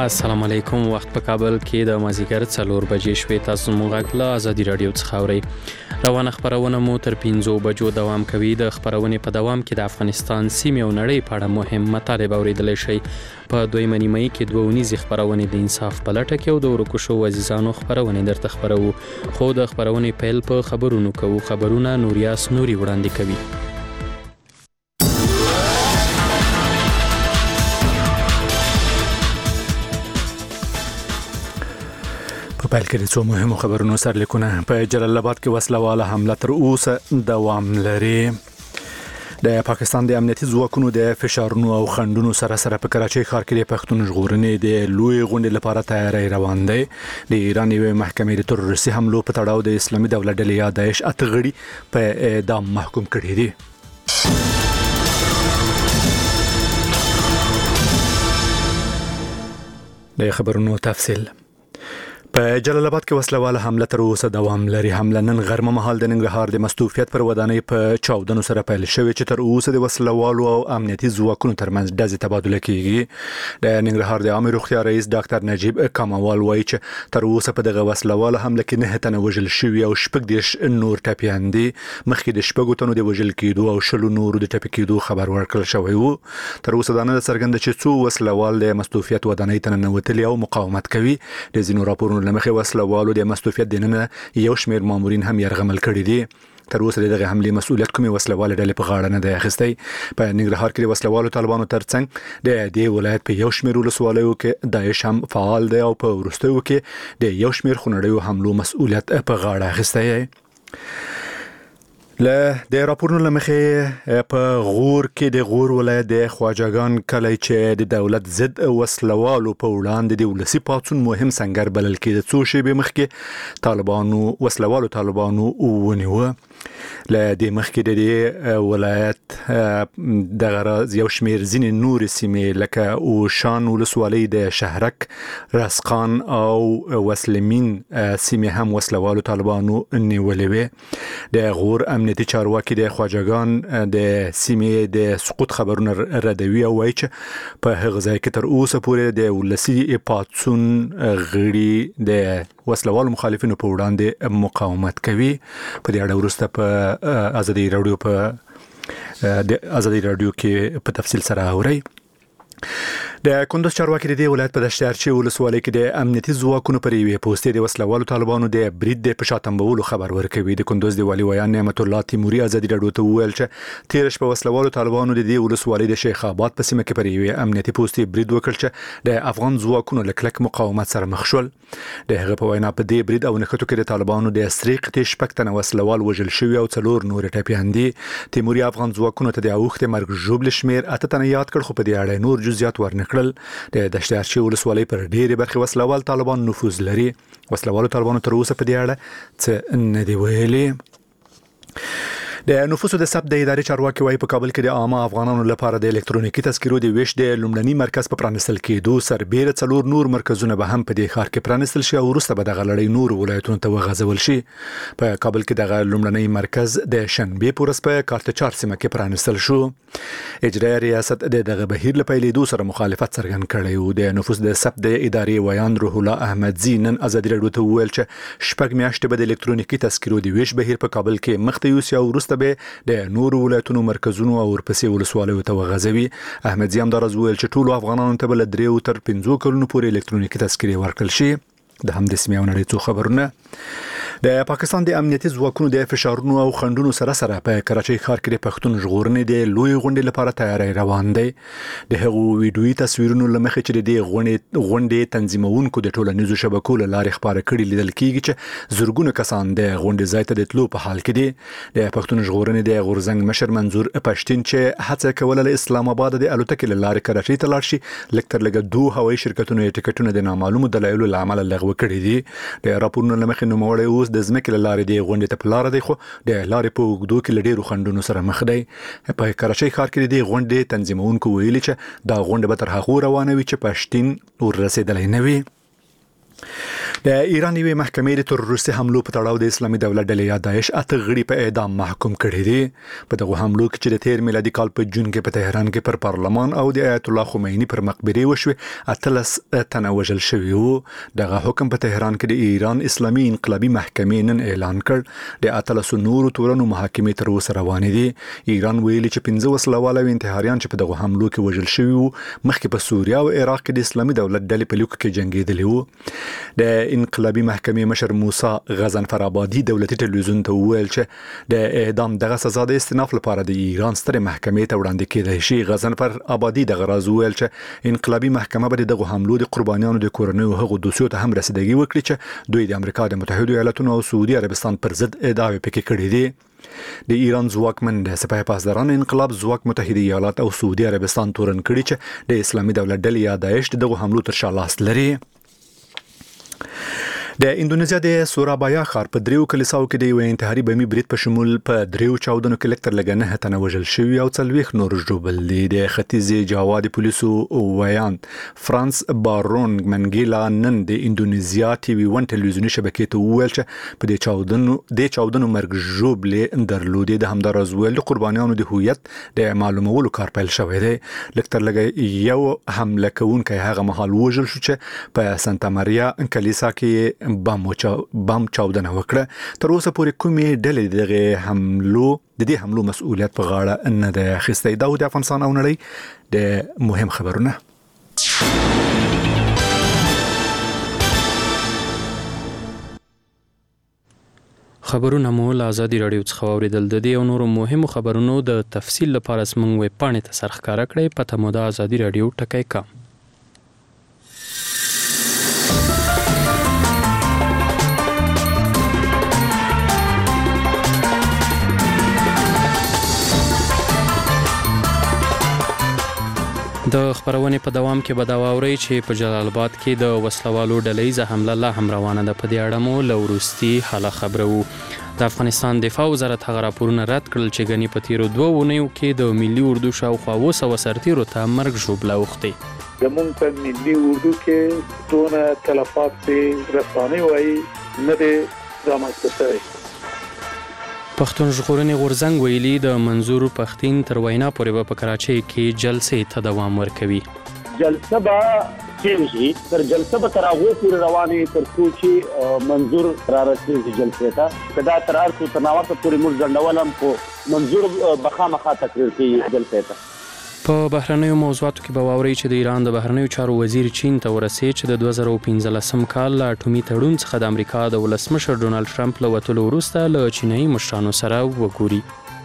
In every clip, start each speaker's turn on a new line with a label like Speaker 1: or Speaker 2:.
Speaker 1: السلام علیکم. وخت په کابل کې د مازیګر 4 بجې شوې. تاسو موږ له ازادي رادیو څخه اورئ. روانه خبرونه مو تر 5 بجو دوام کوي. د خبرونې په دوام کې د افغانستان سیمې او نړۍ په اړه مهم مطالب اوریدلی شئ. په دویمه نیمه کې 2 ونیزې خبرونه د انصاف په لټه کې او د ورکو شو عزیزانو خبرونه درته خبرو. خو د خبرونې پیل په خبرونو کوو. خبرونه نوریاس نوري وړاندې کوي.
Speaker 2: په پیل کې د څو مهمو خبرونو سرلیکونه. په جلال آباد کې وسلواله حمله تر اوسه دوام لري. د پاکستان د امنیتي ځواکونو د فشارونو او خنډونو سره په کراچۍ ښار کې د پښتون ژغورنې د لوی غونډې لپاره تیاری روان دی. د ایران یوې محکمې د تروریستي حملو په تړاو د اسلامي دولت ډلې یا داعش 8 غړي په اعدام محکوم کړي دي. د خبرونو تفصیل. په جلال آباد کې وسلواله حمله تر اوسه دوام لري. حمله نن غرمه مهال د ننګرهار د مستوفیت پر ودانۍ په چاودنو سره پیل شوې چې تر اوسه د وسلوالو او امنیتي ځواکونو ترمنځ ډزې تبادله کیږي. د ننګرهار د عامه روغتیا رئیس ډاکټر نجیب کمال وایي چې تر اوسه په دغه وسلواله حمله کې 9 تنه وژل شوي او 14 نور ټپیان دي. مخکې د 10 تنو د وژل کېدو او 20 نور د ټپي کېدو خبر ورکړل شوی وو. تر اوسه دا نه څرګنده چې څو وسلوال د مستوفیت ودانۍ ته ننوتلي او مقاومت کوي. د ځینو راپورونو لمخې وسلوالو د مستوفیت دننه یو شمېر مامورین هم یرغمل کړي دي. تر اوسه دغه حملې مسؤلیت کومې وسلواله ډلې په غاړه نه دی اخیستی. په ننګرهار کې د وسلوالو طالبانو ترڅنګ د دې ولایت په یو شمېر ولسوالیو کې داعش هم فعال دی او په وروستیو کې د یو شمېر خونړیو حملو مسؤلیت په غاړه اخیستی. د راپورونو لمخې په غور کې د غور ولایت د خواجهګان کلی چې د دولت ضد وسلوالو په وړاندې د ولسي پاڅون مهم سنگر بلل کېده. څو شېبې مخکې وسلوالو طالبانو ونیوه. له دې مخکې د دې ولایت دغه یو شمېر ځینې نورې سیمې لکه اوشان ولسوالۍ د شهرک، رسقان او وسلمین سیمې هم وسلوالو طالبانو نیولې وې. د غور امنیتي چارواکي د خواجهګان د سیمې د سقوط خبرونه ردوي او وایي چې په هغه ځای کې تر اوسه پورې د ولسي پاڅون غړي د وسلوالو مخالفینو په وړاندې مقاومت کوي. په دې اړه وروسته په ازادي رادیو کې په تفصیل سره اورئ. د کندوز چارواکي د دې ولایت په دشتارچي ولسوالۍ کې د امنیتي ځواکونو پر یوې پوسټې د وسلوالو طالبانو د برید د پشاتنبولو خبر ورکوي. د کندوز د والي ویان نعمت الله تیموري ازادي رادیو ته وویل چې تیر شپه وسلوالو طالبانو د دې ولسوالۍ د شیخ آباد په سیمه کې پر یوې امنیتي پوسټې برید وکړ چې د افغان ځواکونو له کلک مقاومت سره مخ شول. د هغه په وینا په دې برید او نښتو کې د طالبانو د سریق ته 6 تنه وسلوال وژل شوي او 4 نور ټپیان دي. تیموري افغان ځواکونو ته د اوښتې مرګ ژوبل شمیر 8 تنه یاد کړ، خو په دې اړه نور جزئیات ورنکړل. د دشتارچي ولسوالۍ پر ډېرې برخې وسلوال طالبان نفوذ لري. وسلوالو طالبانو تر اوسه په دې اړه څه نه دی ویلي. د نفوسو د ثبت د ادارې چارواکي وايي په کابل کې د عامه افغانانو لپاره د الکترونیکي تذکرو د ویش د لومړني مرکز په پرانستل کېدو سربېره 4 نور مرکزونه به هم په دې ښار کې پرانستل شي او وروسته به دغه لړۍ نور ولایتونو ته وغځول شي. په کابل کې دغه لومړنی مرکز د شنبې په ورځ په کارتچار سیمه کې پرانستل شو. اجرایي ریاست دغه بهیر له پیلېدو سره مخالفت څرګند کړی و. د نفوس د ثبت د ادارې ویان روح الله احمدزي نن ازادي رادیو ته وویل چې 6 میاشتې به د الکترونیکي تذکرو د ویش بهیر په کابل کې مخ ته یوسي او وروسته به د نور ولایتونو مرکزونو او ورپسې ولسوالیو ته وغځوي. احمدزي همداراز وویل چې ټولو افغانانو ته به له 3 تر 5 کلونو پورې الکترونیکي تذکرې ورکړل شي. د هم د سیمې او نړۍ څو خبرونه. د پاکستان د امنیتي ځواکونو د فشارونو او خنډونو سره په کراچۍ ښار کې د پښتون ژغورنې د لوی غونډې لپاره تیاری روان دی. د هغو ویډیويي تصویرونو لمخې چې د دې غونډې تنظیمونکو د ټولنیزو شبکو له لارې خبره کړي لیدل کیږي چې زرګونه کسان د غونډې ځای ته د تلو په حال کې دي. د پښتون ژغورنې د غورزنګ مشر منظور پښتين چې هڅه کوله له اسلام آباد د الوتکې له لارې کراچۍ ته لاړ شي، لکه 2 هوایي شرکتونو یې ټکټونه د نامعلومو دلایلو له امله لغوه کړي دي. د راپورونو لمخې نوموړی اوس د ځمکې له لارې د غونډې ته په لاره دی، خو د لارې په اوږدو کې له ډېرو خنډونو سره مخ دی. په کراچۍ ښار کې د غونډې تنظیمونکو ویلي چې دا غونډه به تر هغو روانه وي چې پښتين ورسېدلی نه وي. د ایران یوې محکمې د تروریستي حملو په تړاو د اسلامي دولت ډلې یا داعش اته غړي په اعدام محکوم کړي دي. په دغه حملو کې چې د 13 میلادي کال په جون کې په تهران کې پر پارلمان او د آیت الله خمینی پر مقبره وشوه 13 تنه وژل شوي وو. دغه حکم په تهران کې د ایران اسلامي انقلابي محکمې نن اعلان کړ. د 13 نورو تورنو محاکمې تر اوسه روانې دي. ایران ویلي چې 15 وسلواله او انتحاریان چې په دغه حملو کې وژل شوي وو مخکې په سوریه او عراق کې د اسلامي دولت ډلې په لیکو کې جنگیدلي وو. د انقلابي محکمې مشر موسی غضنفر آبادي دولتي ټلویزیون ته وویل چې د اعدام دغه سزا د استئناف لپاره د ایران ستره محکمې ته وړاندې کېدای شي. غضنفر آبادي دغه راز وویل چې انقلابي محکمه به دغه حملو د قربانیانو د کورنیو هغو دوسیو ته هم رسیدګي وکړي چې دوی د امریکا د متحده ایالاتونو او سعودي عربستان پر ضد ادعاوې پکې کړې دي. د ایران ځواکمن د سپاه پاسداران انقلاب ځواک متحده ایالات او سعودي عربستان تورن کړي چې د اسلامي دولت ډلې یا داعش دغه حملو تر شا لاس لري. د اندونیزیا د سورابایا ښار په دریو کلیساو کې د یو انتحاري بمي برید په شمول په دریو چاودنو کې لکتر لګ نه تنه وژل شوي او 40 نور ژوبل دي. د ختیځ جاوا د پولیسو ویان فرانس بارون منګیلا نن د اندونیزیا ټي وي 1 ټلویزیوني شبکې ته وویل چې په دې چاودنو مرګ ژوبلې درلودي. د همدارز ویل د قربانیانو د هویت د معلومولو کار پیل شوی دی. لکتر لګ یو حمله کوونکی هغه مهال وژل شو چې په سانتا ماریا کلیسا کې بم چاودنه وکړه. تر اوسه پورې کومې ډلې د دې حملو مسؤلیت په غاړه نه ده اخیستی. دا د افغانستان او نړۍ د مهم خبرونه.
Speaker 1: خبرونه مو له ازادي راډیو څخه اوریدل. د دې او نورو مهمو خبرونو د تفصیل لپاره زموږ ویب پاڼې ته سر ښکاره کړئ. پته مو د ازادي راډیو ټکی کام. د خبرونې په دوام کې به دا واورئ چې په جلال آباد کې د وسلوالو ډلهیزه حمله لا هم روانه ده. په دې اړه مو له وروستي حاله خبرو. د افغانستان دفاع وزارت هغه راپورونه رد کړل چې ګنې په تیرو 2 اونیو کې د ملي اردو شاوخوا 200 سرتیرو ته مرګ ژوبله اوښتې.
Speaker 3: زمونږ په ملي اردو کې دونه تلفات په رسانې وایي نه دی رامنځته شوی.
Speaker 1: پښتون ژغورنې غورځنګ ویلي د منظور پښتين تر وینا پورې به په کراچۍ کې جلسې ته دوام ورکوي.
Speaker 4: جلسه به کېږي تر جلسه به تر هغه پورې روانې تر څو چې منظور را رسېږي جلسې ته. کدا تر ارڅو تناوته پورې موږ ځنډولم خو منظور بخامخا تقریر کوي جلسې ته.
Speaker 1: په بهرنیو موضوعاتو کې به واورئ چې د ایران د بهرنیو چارو وزیر چین ته ورسېد چې د 2015 کال له اټومي تړون څخه د امریکا د ولسمشر ډونالد ټرمپ له وتلو وروسته له چینایي مشرانو سره وګوري.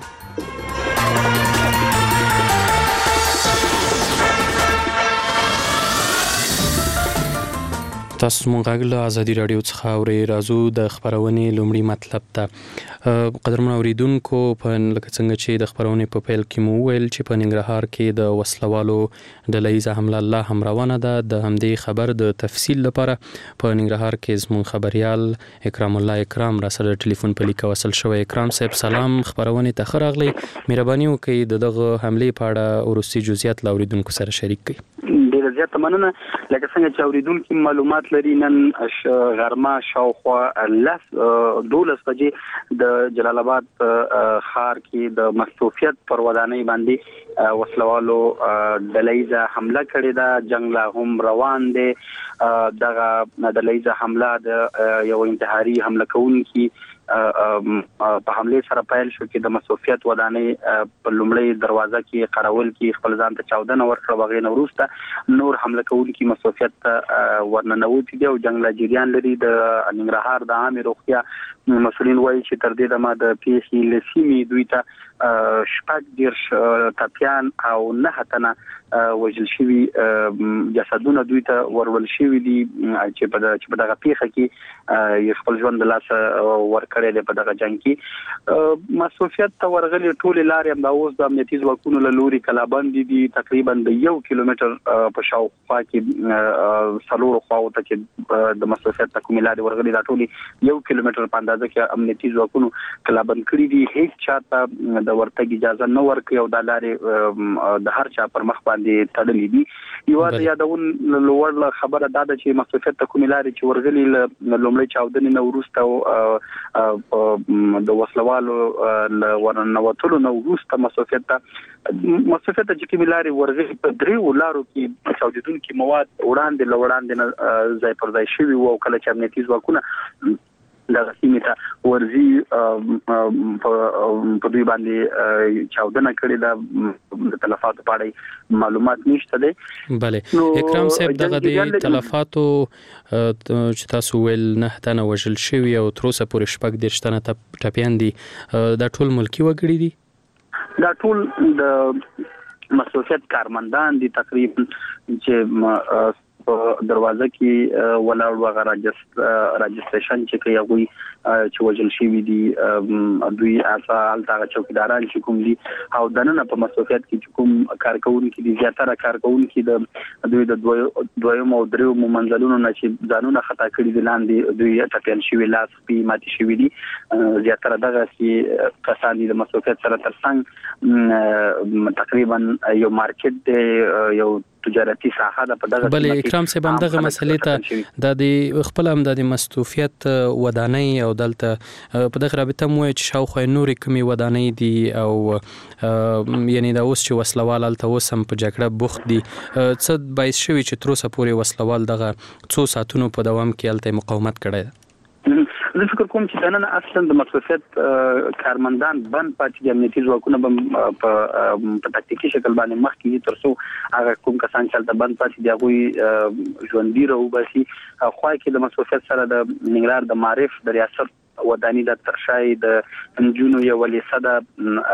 Speaker 1: تاسو مونږ غږ له ازادي راډیو څخه اورئ. راځو د خبرونې لومړی مطلب ته. قدرمن اوریدونکو په لکه څنګه چې د خبرونې په پیل کې مو ویل چې په ننګرهار کې د وسلوالو ډلهیزه حمله لا هم روانه ده. د همدې خبر د تفصیل لپاره په ننګرهار کې زموږ خبريال اکرام الله اکرام را سره ټلیفون په لیکه وصل شوی. اکرام صاحب سلام، خبرونه ته راغلی. مهرباني وکړئ دغه حمله په اړه ورستي جزئیات لا اوریدونکو سره شریک کړئ.
Speaker 4: ډیره زیاته مننه. لکه څنګه چې اوریدونکو معلومات لري نن غرمه شاوخوا 12 بجې د جلال آباد ښار کې د مصروفیت پر ودانۍ باندې وسلوالو ډلهیزه حمله کړې ده. جنگ لا هم روان دی. دغه ډلهیزه حمله د یو انتحاري حمله کوونکی په حمله سره پیل شو کې د مصروفیت ودانۍ په لومړی دروازه کې قراول کې خپل ځان ته چاودنه ورکړه. بغیر وروسته نور حمله کوونکي مصروفیت ورننوتي دي او جنگ لا جریان لري. د ننګرهار د عامه روغتیا مسؤلین وایي چې تر دې دمه د پیښې لسیمې دوی ته شپږ دیرش ټپیان او 9 تنه وژل شوي جسدونه دوی ته ورول شوي دي چې په دغه پیښه کې خپل ژوند د لاسه ورکړی دی. په دغه جنگ کې مصروفیت ته ورغلي ټول لارې هم د اوس د امنیتي ځواکونو له لوري کلابند دي. تقریبا د 1 کیلومتر په شاوخوا کې څلور خواو ته چې د مصروفیت ته کومې لارې ورغلي دا ټول 1 کیلومتر په اندازه کې امنیتي ځواکونو کلابند کړي دي. هیڅ چاته د ورتګ اجازه نه ورکړي او د لارې د هر چا پر مخ باندې تړلې دي یو د یادون لوړ خبره دا ده چې مصرفیت ته کومې لارې چې ورغلي لومړی چاودنې نه وروسته د وسلوالو ورننوتلو نه وروسته مصرفیت ته چې کومې لارې ورغلي په دریو لارو کې چاودېدونکي مواد وړاندې نه ځای پر ځای شوي وو او کله چې امنیتي ځواکونه دغه سیمې ته ورځي په دوی باندې چاودنه کړې ده د تلفاتو په اړه معلومات نشته دي.
Speaker 1: بله اکرام صاحب دغه د تلفاتو چې تاسو ویل 9 تنه وژل شوي او تر اوسه پورې 14 تنه ټپیان دي دا ټول ملکي وګړي دي؟
Speaker 4: دا ټول د مسؤلیت کارمندان دي تقریبا چې په دروازه کې ولاړ وغه راجستریشن چې کوي هغه چې وجل شي وي دي دوی اصل دغه چوکیداران چې کوم دي او دنه په مسؤلیت کې کوم کارکونکو دي زیاتره کارکونکو د دوی د دویم او دریو منځلونو نه چې ځانونه خطا کړی دي لاندې دوی ټاپل شي وی لاس په ماتي شي وي دي زیاتره دغه چې کسان د مسؤلیت سره ترڅنګ تقریبا یو مارکیټ دی یو تجارتي ساحه ده په دغه
Speaker 1: بلې اکرام صاحب هم دغه مسلې ته د خپل هم د مستوفیت ودانۍ او دلته په دغه رابطه مو چې شاوخوا نورې کومې ودانۍ دي او یعنی دا اوس چې وسلوال هلته اوس هم په جګړه بوخت دي څه باعث شوي چې تر اوسه پورې وسلوال دغه څو ساعتونو په دوام کې هلته مقاومت کړی ده؟
Speaker 4: زه فکر کوم چې دنه اصلا د مصرفیت کارمندان بند پاتې د امنیتي ځواکونو په تاکتیکي شکل باندې مخ کې ترڅو هغه کوم کسان چې د بند پاتې دی هغه ژوندۍ راو باسي خو کې د مصرفیت سره د ننګرهار د معرف د ریاست ودانی د ترشای د انجونو یو ولیسه د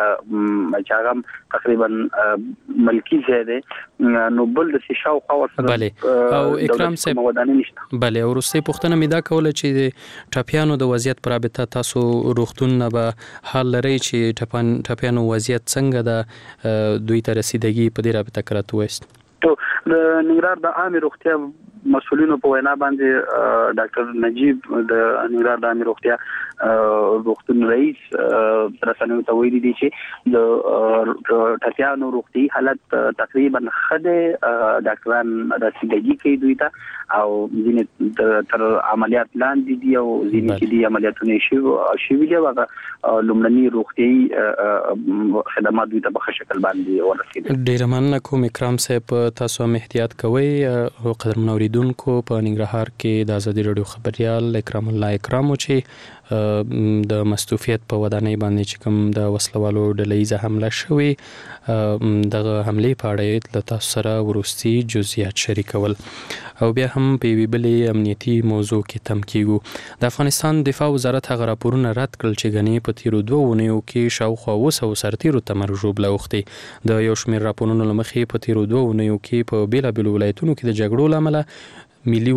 Speaker 4: چاغم تقریبا ملکی زیاده نو بل د شاو خو سره
Speaker 1: بله او اکرام صاحب ودانی نشته بله او روسي پښتنه مې دا کوله چې ټاپیانو د وضعیت پر رابطه تاسو روغتون نه به حال لري چې ټاپیانو وضعیت څنګه ده دوی ته رسیدګي په دې رابطه کړه وست
Speaker 4: ته د ننګرهار د عامه روغتیا مسؤلینو په وینا باندې ډاکټر نجیب د ننګرهار د عامه روغتیا روغتون رئیس رسنیو ته ویلي دي چې د ټاپیانو روغتي حالت تقریبا خده ډاکټران رسیدګي کوي دوی ته او ځینې تر عملیات لاندې دي او ځینې چې دي عملیاتونه شي دي هغه لومړني روغتي خدمات دوی ته په شکل باندې ورسېدل.
Speaker 1: ډیر مننه کوم اکرام صاحب تاسو هم احتیاط کوئ او قدر منوریدونکو په ننګرهار کې د ازادي رادیو خبريال اکرام الله اکرام چې د مستوفیت په ودانۍ باندې چې کوم د وسلوالو ډلهیزه حمله شوې دغه حملې په اړه د تاسو سره وروستي جزئیات شریکول او بیا هم په وی بلې امنیتي موضوع کې تم کیږو. د افغانستان دفاع وزارت هغه راپورونه رد کړل چې غني په تیرو 2 اونیو کې شاوخوا 200 سرتیرو تمرجوب لوختي د یو شمېر راپورونو لمخې په تیرو 2 اونیو کې په بیلابل ولایتونو کې د جګړو لامل ملي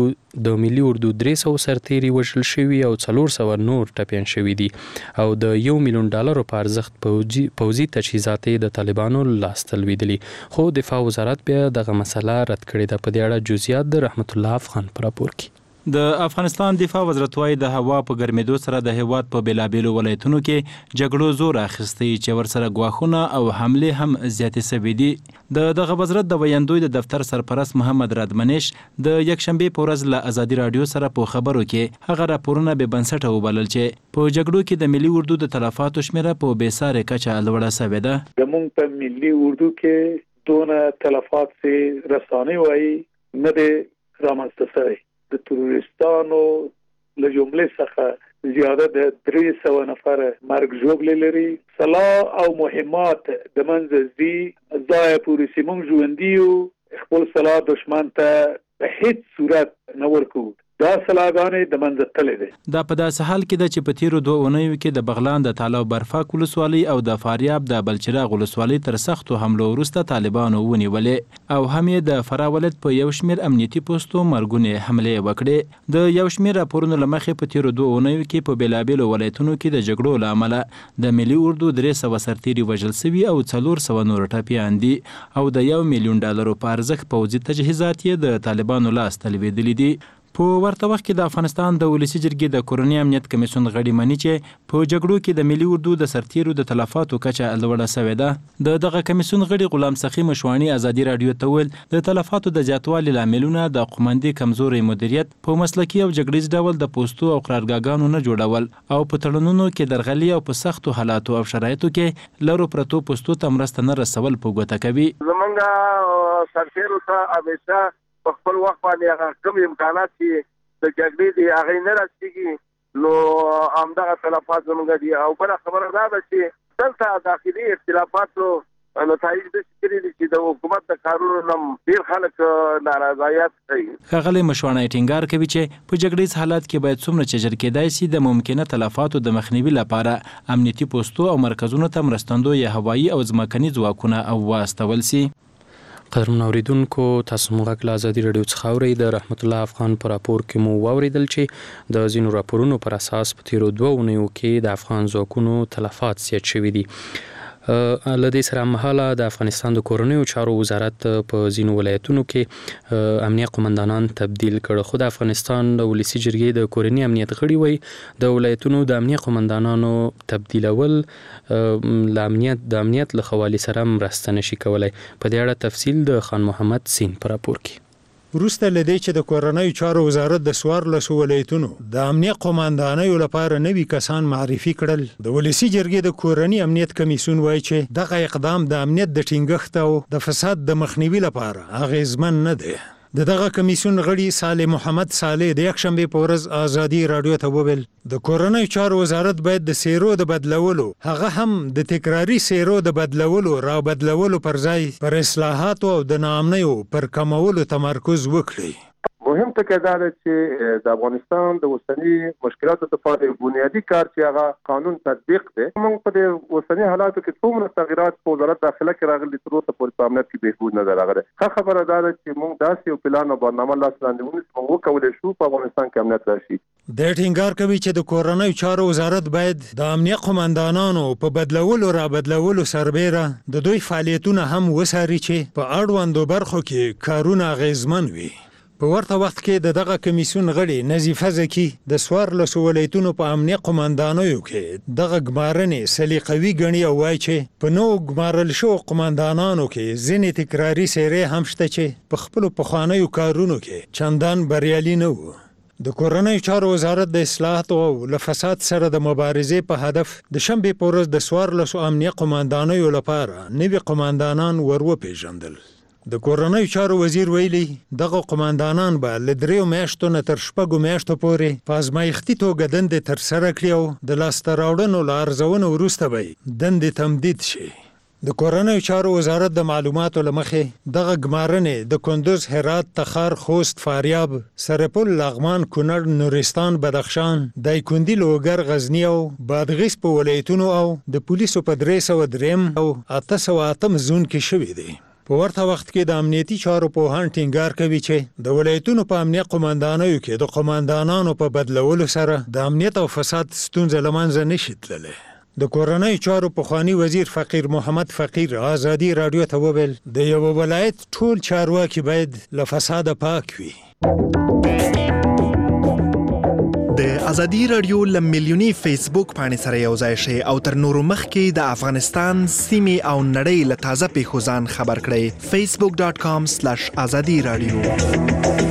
Speaker 1: اردو 300 سرتیري وژل شوي او 400 نور ټپیان شوي دي او د $1 ملیون په ارزښت پوځي تجهیزات د طالبانو لاس ته لویدلي خو دفاع وزارت بیا دغه مسله رد کړې ده. په دې اړه جزئیات د رحمت الله افغان پر راپور کې.
Speaker 5: د افغانستان دفاع وزارت وايي د هوا په ګرمېدو سره د هیواد په بیلابېلو ولایتونو کې جګړو زور اخیستی چې ورسره ګواښونه او حملې هم زیاتې شوې دي. دغه وزارت د ویاندوی د دفتر سرپرست محمد رادمنش د یکشنبې په ورځ له ازادي رادیو سره په خبرو کې هغه راپورونه به بنسټه وبلل چې په جګړو کې د ملي اردو د تلفاتو شمیره په بېسارې کچه لوړه شوې ده.
Speaker 3: زموږ په ملي اردو کې دونه تلفات سي رسانه وایي نه د رامنځته شوی د تروریستانو له جملې څخه زیاده د 300 نفر مرګ ژوبل لري سلاح او مهمات د منځ دي ځای پورې سیمون ژوندیو خپل سلاح دشمن ته په هیڅ صورت نه ورکو دا سلاګانې د منځ تلې دي.
Speaker 5: دا په داسې حال کې ده چې په تیرو 2 اونیو کې د بغلان د تالاو برفاک ولسوالۍ او د فاریاب د بلچراغ ولسوالۍ تر سختو حملو وروسته طالبانو ونیولې او هم یې د فراه ولایت په یو شمېر امنیتي پوستو مرګونې حملې وکړې. د یو شمېر راپورونو له مخې په تیرو 2 اونیو کې په بیلابېلو ولایتونو کې د جګړو له امله د ملي اردو 300 سرتیري وژل شوي او 400 نور ټپیان دي او د $1 ملیون په ارزښت پوځي تجهیزات یې د طالبانو لاس ته لویدلي دي. په ورته وخت کې د افغانستان د ولسی جرګې د کورنۍ امنیت کمیسیون غړي مني چې په جګړو کې د ملي اردو د سرتیرو د تلفاتو کچه لوړه شوې ده. دغه کمیسیون غړي غلام سخی مشوانی ازادي رادیو ته ویل د تلفاتو د زیاتوالي لاملونه د قومندي کمزوري مدیریت په مسلکي او جګړیز ډول د پوسټو او قرارګاګانو نه جوړول او په تړونونو کې درغلي او په سختو حالاتو او شرایطو کې لرو پرتو پوسټو ته مرسته نه رسول په ګوته کوي.
Speaker 6: زمونږ سرتیرو ته همیشه په خپل وخت باندې هغه کوم امکانات چې د جګړې دي هغه نه رسیږي نو همدغه تلفات زمونږ دي. او بل خبره دا ده چې دلته داخلي اختلافاتو نتایج د شکرې دي چې د حکومت د کارونو نم ډیر خلک ناراضایت کوي.
Speaker 5: ښاغلی مشوانی ټینګار کوي چې په جګړیز حالات کې باید څومره چې ژر کېدای شي د ممکنه تلفاتو د مخنیوي لپاره امنیتي پوسټو او مرکزونو ته مرستندو یا هوایي او ځمکني ځواکونه واستول شي.
Speaker 1: قدرمن اوریدونکو تاسو موږ له ازادي رادیو څخه اورئ. د رحمت الله افغان په راپور کې مو واوریدل چې د ځینو راپورونو پر اساس په تیرو 2 اونیو کې د افغان ځواکونو تلفات زیات شوي دي. له دې سره مهاله د افغانستان د کورنیو چارو وزارت په ځینو ولایتونو کې امنیه قومندانان تبدیل کړ. خو د افغانستان د ولسی جرګې د کورنی امنیت غړي وایي د ولایتونو د امنیه قومندانانو تبدیلول د امنیت له حوالې سره مرسته نشي کولای. په دې اړه تفصیل د خان محمد سین په راپور کې.
Speaker 7: وروسته لدې چې د کورنیو چارو وزارت د 14 ولایتونو د امنیت قومندانانو لپاره نوي کسان معرفي کړل، د ولسی جرګې د کورنی امنیت کمیسیون وایي چې دغه اقدام د امنیت د ټینګښت او د فساد د مخنیوي لپاره اغیزمن نه دی. دغه کمیسیون غړي صالح محمد صالح د یکشنبه په ورځ ازادي رادیو ته وویل د کورنیو چارو وزارت باید د سیرو د بدلولو هغه هم د تکراری سیرو د بدلولو را بدلولو پر ځای پر اصلاحات او د ناامنیو پر کمولو تمرکز وکړي.
Speaker 6: مهم ټکی دا دی چې د افغانستان د اوسنی مشکلاتو لپاره بنیادی کار چې هغه قانون تطبیق دی. موږ په دې اوسنی حالاتو کې څومره تغیرات په وزارت داخله کې راغلي تر اوسه پورې په امنیت کې بهبود نه راغلی. ښه خبره دا ده چې موږ داسې یو پلان او برنامه لاس لاندې ونیسو وکولی شو په افغانستان کې امنیت راشي.
Speaker 7: د ټینګار کوي چې د کورنیو چارو وزارت باید د امنیت قومندانانو په بدلولو را بدلولو سربیره د دوی فعالیتونه هم وساري چې په اړوندو برخو کې کارونه اغیزمن وي. په ورته وخت کې دغه کمیسیون غړي نظیفه زکی د 14 ولایتونو په امنیت قومندانانو کې دغه ګمارنې سلیقوي ګڼي او وایي چې په نو ګمارل شو قومندانانو کې ځینې تکراری سیرې هم شته چې په خپل پخوانیو کارونو کې چندان بریالي نه وو. د کورنیو چارو وزارت د اصلاحات او له فساد سره د مبارزې په هدف د شنبه په ورځ د 14 امنیت قومندانانو لپاره نوي قومندانان وروپېژندل. د کورنیو چارو وزیر ویلي دغه قومندانان به له 3 میاشتو نه تر 6 میاشتو پورې په ازمایښتي توګه دندې ترسره کړي او د لاسته راوړنو له ارزونې وروسته به دندې تمدید شي. د کورنیو چارو وزارت د معلوماتو له مخې دغه ګمارنې د کندوز، هرات، تخار، خوست، فاریاب، سرپل، لغمان، کونړ، نورستان، بدخشان، دایکندي، لوګر، غزنی او بادغیس په ولایتونو او د پولیسو په 303 او 808 زون کې شوي دي. په ورته وخت کې د امنیتي چارو پوهان ټینګار کوي چې د ولایتونو په امنیت قومندانانو کې د قومندانانو په بدلولو سره د امنیت او فساد ستونزه له منځه نشي تللی. د کورنیو چارو پخوانی وزیر فقیر محمد فقیر ازادي رادیو ته وویل د یو ولایت ټول چارواکي باید له فساد پاک وي.
Speaker 8: د ازادي رادیو ل ملیونی فیسبوک باندې سره یو ځای شئ او تر نورو مخکې د افغانستان سیمې او نړۍ له تازه پیښو ځان خبر کړئ. facebook.com/azadi radio.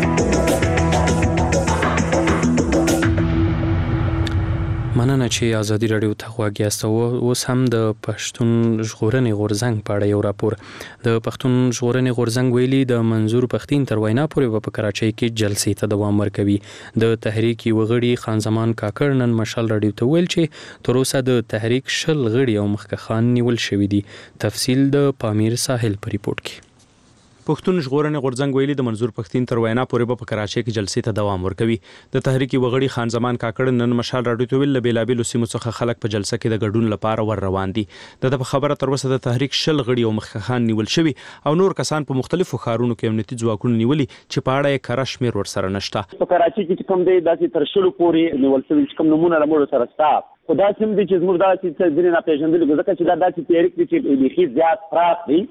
Speaker 1: مننه چې ازادي رادیو ته غوږ یاست. اوس هم د پښتون ژغورنې غورځنګ په اړه یو راپور. د پښتون ژغورنې غورځنګ ویلي د منظور پښتين تر وینا پورې په کراچۍ کې جلسې ته دوام ورکوي. د تحریک وغړي خان زمان کاکړ نن مشال رادیو ته ویل چې تر اوسه د تحریک 10 غړي او مخکخان نیول شوي دي. تفصیل د پامیر ساحل په ریپورت کې.
Speaker 9: پښتون ژغورنې غورځنګ ویلي د منظور پښتين تر وینا پورې په کراچۍ کې جلسې ته دوام ورکوي. د تحریک وغړي خان زمان کاکړ نن مشال رادیو ته ویل بیلابیلو سیمو څخه خلک په جلسه کې د ګډون لپاره ور روان دي. د خبره تر اوسه د تحریک 10 غړي او مخکخان نیول شوي او نور کسان په مختلفو ښارونو کې امنیتي ځواکونه نیولي چې په اړه یې کره شمېر ورسره نشته.
Speaker 10: په کراچۍ کې کوم دی داسې تر 10 پورې نیول شوي چې کوم نمونه له موږ سره شته. خو دا سم دي چې زموږ داسې ځینې ناپېژندلي ځکه چې دا داسې تحریک دي چې بیخي زیات پراخ دي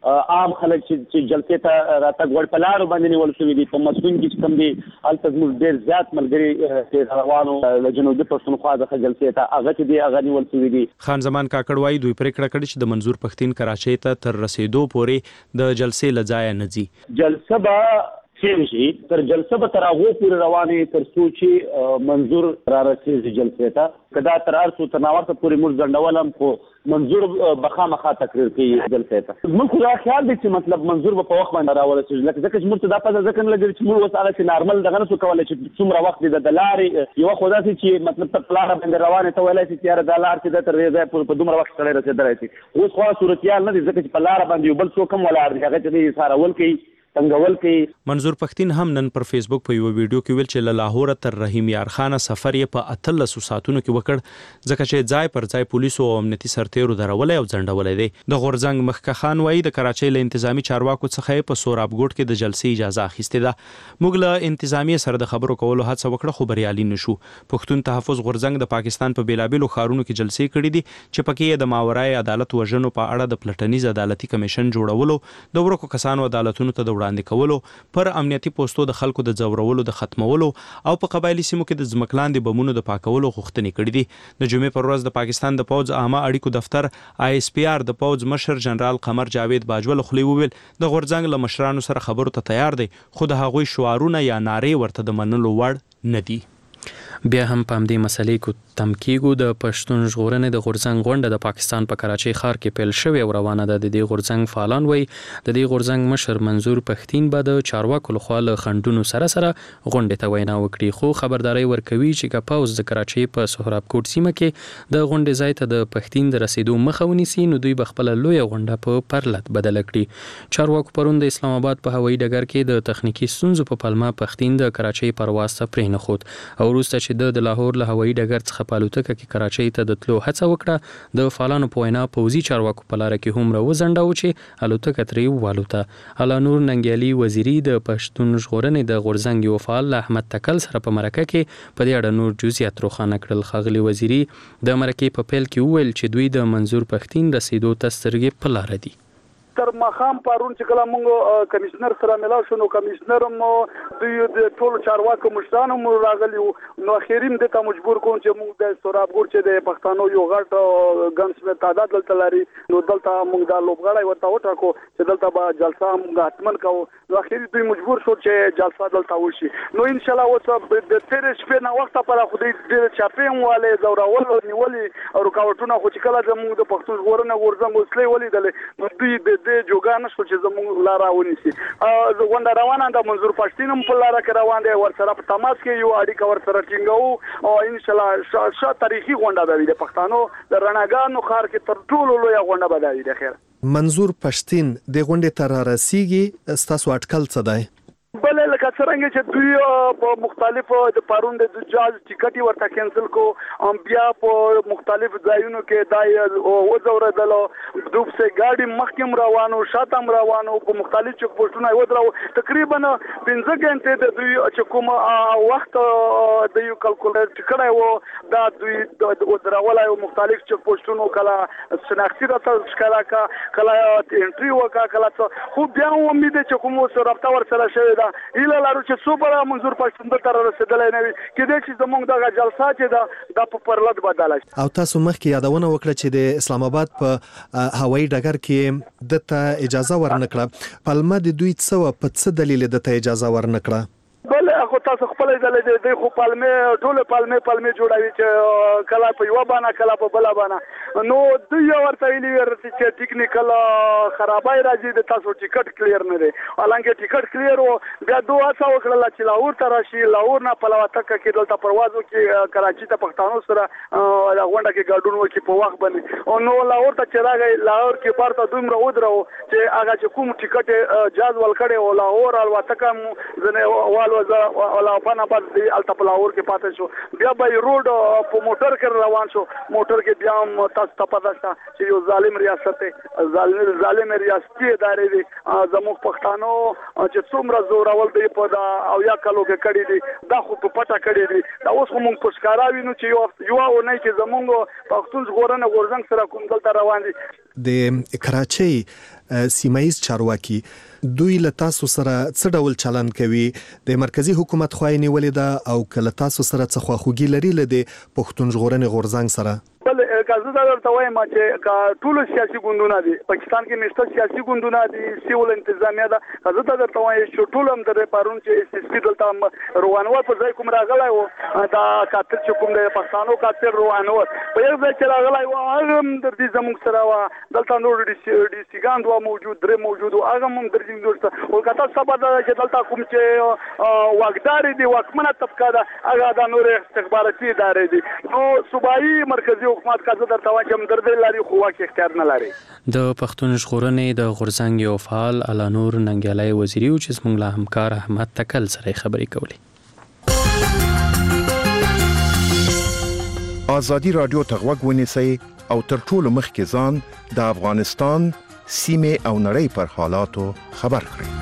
Speaker 10: عام خلک چې جلسې ته راتګ وړ په لارو باندې نیول شوي دي. په مسکون کې کوم دي هلته زموږ ډېر زیات ملګري روانو د جنوبي پښتونخوا څخه جلسې ته هغه چې دي هغه نیول شوي دي.
Speaker 9: خان زمان کاکړ وایي دوی پرېکړه کړې چې د منظور پښتين کراچۍ ته تر رسیدو پورې د جلسې له ځایه نه ځي.
Speaker 10: جلسه به شي تر جلسه به تر هغه پورې روانې تر څو چې منظور را رسیږي جلسې ته. کدا تر ارسو تناورته پورې موږ ځنډولم خو منظور بخامخا تقریر کوي جلسې ته. موږ خو دا خیال دی چې مطلب منظور به په وخت باندې راورسېږي لکه ځکه چې موږ ته دا پته ځکه نه لګي چې موږ اوس هغه چې نارمل دغه نه شو کولی چې څومره وخت دی د لارې یوه خو داسې چې مطلب ته په لاره باندې روانې ته ویلی شي چې یاره دا لار چې ده تر دې ځایه پورې په دومره وخت سړی رسېدلی شي. اوس خو صورتیال نه دی ځکه چې په لاره باندې یو بل څوک هم ولاړ دی هغه چې دی څارول کوي څنګهول کوي.
Speaker 9: منظور پښتين هم نن پر فیسبوک په یو ویډیو کې ویل چې له لاهور تر رحیم یار خان سفر یې په 13 ساعتونو کې وکړ ځکه چې ځای پر ځای پولیسو او امنیتي سرتیرو درولې او ځنډولې دي. د غورځنګ مخکښ خان وایي د کراچۍ له انتظامی چارواکو څخه په سورابګوټ کې د جلسې اجازه اخیستې ده. موږ له انتظامی سره د خبرو کولو هڅه وکړه خو بریالي نشو. پښتون تحفظ غورځنګ د پاکستان په بیلابیلو ښارونو کې جلسې کړې دي چې پکې د ماورای عدالت وژنو په اړه د پلټنیز عدالتي کمیشن جوړولو، د ورکو کسانو عدالتونو ته د وړاندې کولو، پر امنیتي پوسټو د خلکو د ځورولو د ختمولو او په قبایلی سیمو کې د ځمکلاندې بمونو د پاکولو غوښتنې کړې دي. د جمعې پر ورځ د پاکستان د پوځ عامه اړیکو دفتر ISPR د پوځ مشر جنرال قمر جاوید باجوه له خولې وویل د غورځنګ له مشرانو سره خبرو ته تیار دی خو د هغوی شعارونه یا نارې ورته د منلو وړ نه دي.
Speaker 1: بیا هم په همدې مسلې کو تم کېږو. د پښتون ژغورنې د غورځنګ غونډه د پاکستان په کراچۍ ښار کې پیل شوې او روانه ده. د دې غورځنګ فعالان وایي د دې غورځنګ مشر منظور پښتين به د چارواکو لخوا له خنډونو سره غونډې ته وینا وکړي خو خبرداري ورکوي چې که پوځ د کراچۍ په سهراب کوټ سیمه کې د غونډې ځای ته د پښتين د رسیدو مخه ونیسي نو دوی به خپل لوی غونډه په پرلت بدل کړي. چارواکو پرون د اسلام آباد په هوایي ډګر کې د تخنیکی ستونزو په پلمه پښتين د کراچۍ پرواز ته پرې نه خود او وروسته چې د لاهور له هوایي ډګر څخه په الوتکه کې کراچۍ ته د تلو هڅه وکړه د فعالانو په وینا پوځي چارواکو په لاره کې هومره وځنډاوه چې الوتکه ترې والوته. الله نور ننګیالي وزیري د پښتون ژغورنې د غورځنګ یو فعال احمد تکل سره په مرکه کې په دې اړه نور جزئیات روښانه کړل. ښاغلي وزیري د مرکې په پیل کې وویل چې دوی د منظور پښتين رسیدو ته سترګې په لاره دي.
Speaker 3: تر مخام پرون چې کله موږ کمشنر سره ملاو شو نو کمشنر مو دوی د ټول چارواکو مشرانو مو راغلی نو اخیریم د ته مجبور کوم چې موږ د سورابګور چې د پښتنو یو غټ ګنس په تعداد دلته لري نو دلته موږ د لوبغړی ورته وټاکو چې دلته به جلسه موږ حتمن کوو. نو اخیری دوی مجبور شو چې جلسه دلته وشي. نو ان شاء الله اوس د تیر شپې نه وخت پر خو د چاپیم والے زوراول او نیولې او رکاوټونه خو چې کله د موږ د پښتون ژغورنې غورځنګ وسلې ولیدل نو دوی د جوګان شو چې زموږ لاره ونیسي. غونډه روانه ده. منظور پښتين هم په لاره کې روان دی ورسره په تماس کې یو اړیکه ورسره ټینګو او ان شاء الله شا تاریخي غونډه ده د پښتنو د رڼاګانو ښار کې تر ټولو لوی غونډه به ده. د خیر
Speaker 8: منظور پښتين د غونډې تر رسیږي ستاسو اټکل څه دی؟
Speaker 3: بل لکه څنګه چې دوی په مختلفو د پرون د جاز ټیکټي ورته کینسل کو بیا په مختلف ځایونو کې دای او زوردل دوب سه ګاډي مخکم روانو شاتم روانو په مختلف چک پوسټونه ودرو تقریبا 15 غنټې د دوی چې کوم وخت د یو کلکولیټ کړای وو دا دوی د درولای مختلف چک پوسټونو کله شناختی راته ښکارا کله انټری وکا کله خو بیا امید چې کوم سره رابطه ورسره شوی ایله لارو چې صوبره منظور پښتون ته رسیدلای نه وي کېدای چې زموږ دغه جلسه چې دا په پرلط بدل شي.
Speaker 8: او تاسو مخکې یادونه وکړه چې د اسلام آباد په هوایي ډګر کې دته اجازه ورنکړه پلمه د دوی څه په څه دلیل دته اجازه ورنکړه؟
Speaker 3: بل هغه تاسو خپل ځلې د خو پالمه ټول پالمه جوړوي چې کله په یو باندې کله په بل باندې نو دوی ورته ویلي چې ټیکنیکل خرابای راځي د تاسو ټیکټ کلیر نه دی حالانکه ټیکټ کلیر او بیا دوه څو کړل چې لاهور ته راشي لاهور نه پلواتک کې دلته پروازو کې کراچي ته پښتانو سره غونډه کې ګډون وکي په وخت باندې او نو لاهور ته چې راغی لاهور کې پارته دومره ودرو چې هغه چې کوم ټیکټ جاز ول کړي او لاهور الوتکه ځنه ولا پانا بعد التپلاور کې پاتې شو بیا به روډ په موټر کې روان شو موټر کې بیا تاسو ته پاتہ شته چې یو ظالم ریاست ظالم ریاستي ادارې دي زموږ پښتانو چې څومره زور اول دی په دا او یا کلو کې کړی دي دا خو په پټه کړی دي دا اوس موږ په ښکارا وینو چې یو نه کې زموږ پښتون ژغورنې غورځنګ سره کوم دلته روان دي.
Speaker 8: د کراچۍ سیمایي چارواکي دوی له تاسو سره څه ډول چلند کوي؟ د مرکزی حکومت خوای نیولې ده او کله تاسو سره څه خواخوږي لري لده پښتون ژغورنې غورځنګ سره؟
Speaker 11: بل کازه دا ورته وایم چې ټول سیاسي ګوندونه دي پاکستان کې نشته سیاسي ګوندونه دي سیول انتظامیه ده کازه دا ورته وایم چې ټول هم د پارون چې اس اس پی دلته روانو په ځای کوم راغلی و دا قاتل چې کوم د پښتنو قاتل روانو په یو ځای چې راغلی و هغه هم د دې زموږ سره و دلته نور ډي سیګاند و موجود درې موجود هغه هم د دې دوست او کته سبا دا چې دلته کوم چې واګدار دي واکمنه طبقه ده هغه د نور استخباراتي ادارې دي نو صوبایي مرکزی حکومت کازه درته وایم چې مدربه لري خو واکه اختیار نه لري.
Speaker 1: د پښتون ژغورنې د غورځنګ یو فعال الانور ننګیالي وزیری او چې زموږ له همکار احمد تکل سره خبرې کولې.
Speaker 12: آزادی رادیو ته غوږ ونیسئ او تر ټولو مخکې ځان د افغانستان سیمې او نړۍ پر حالاتو خبر کړئ.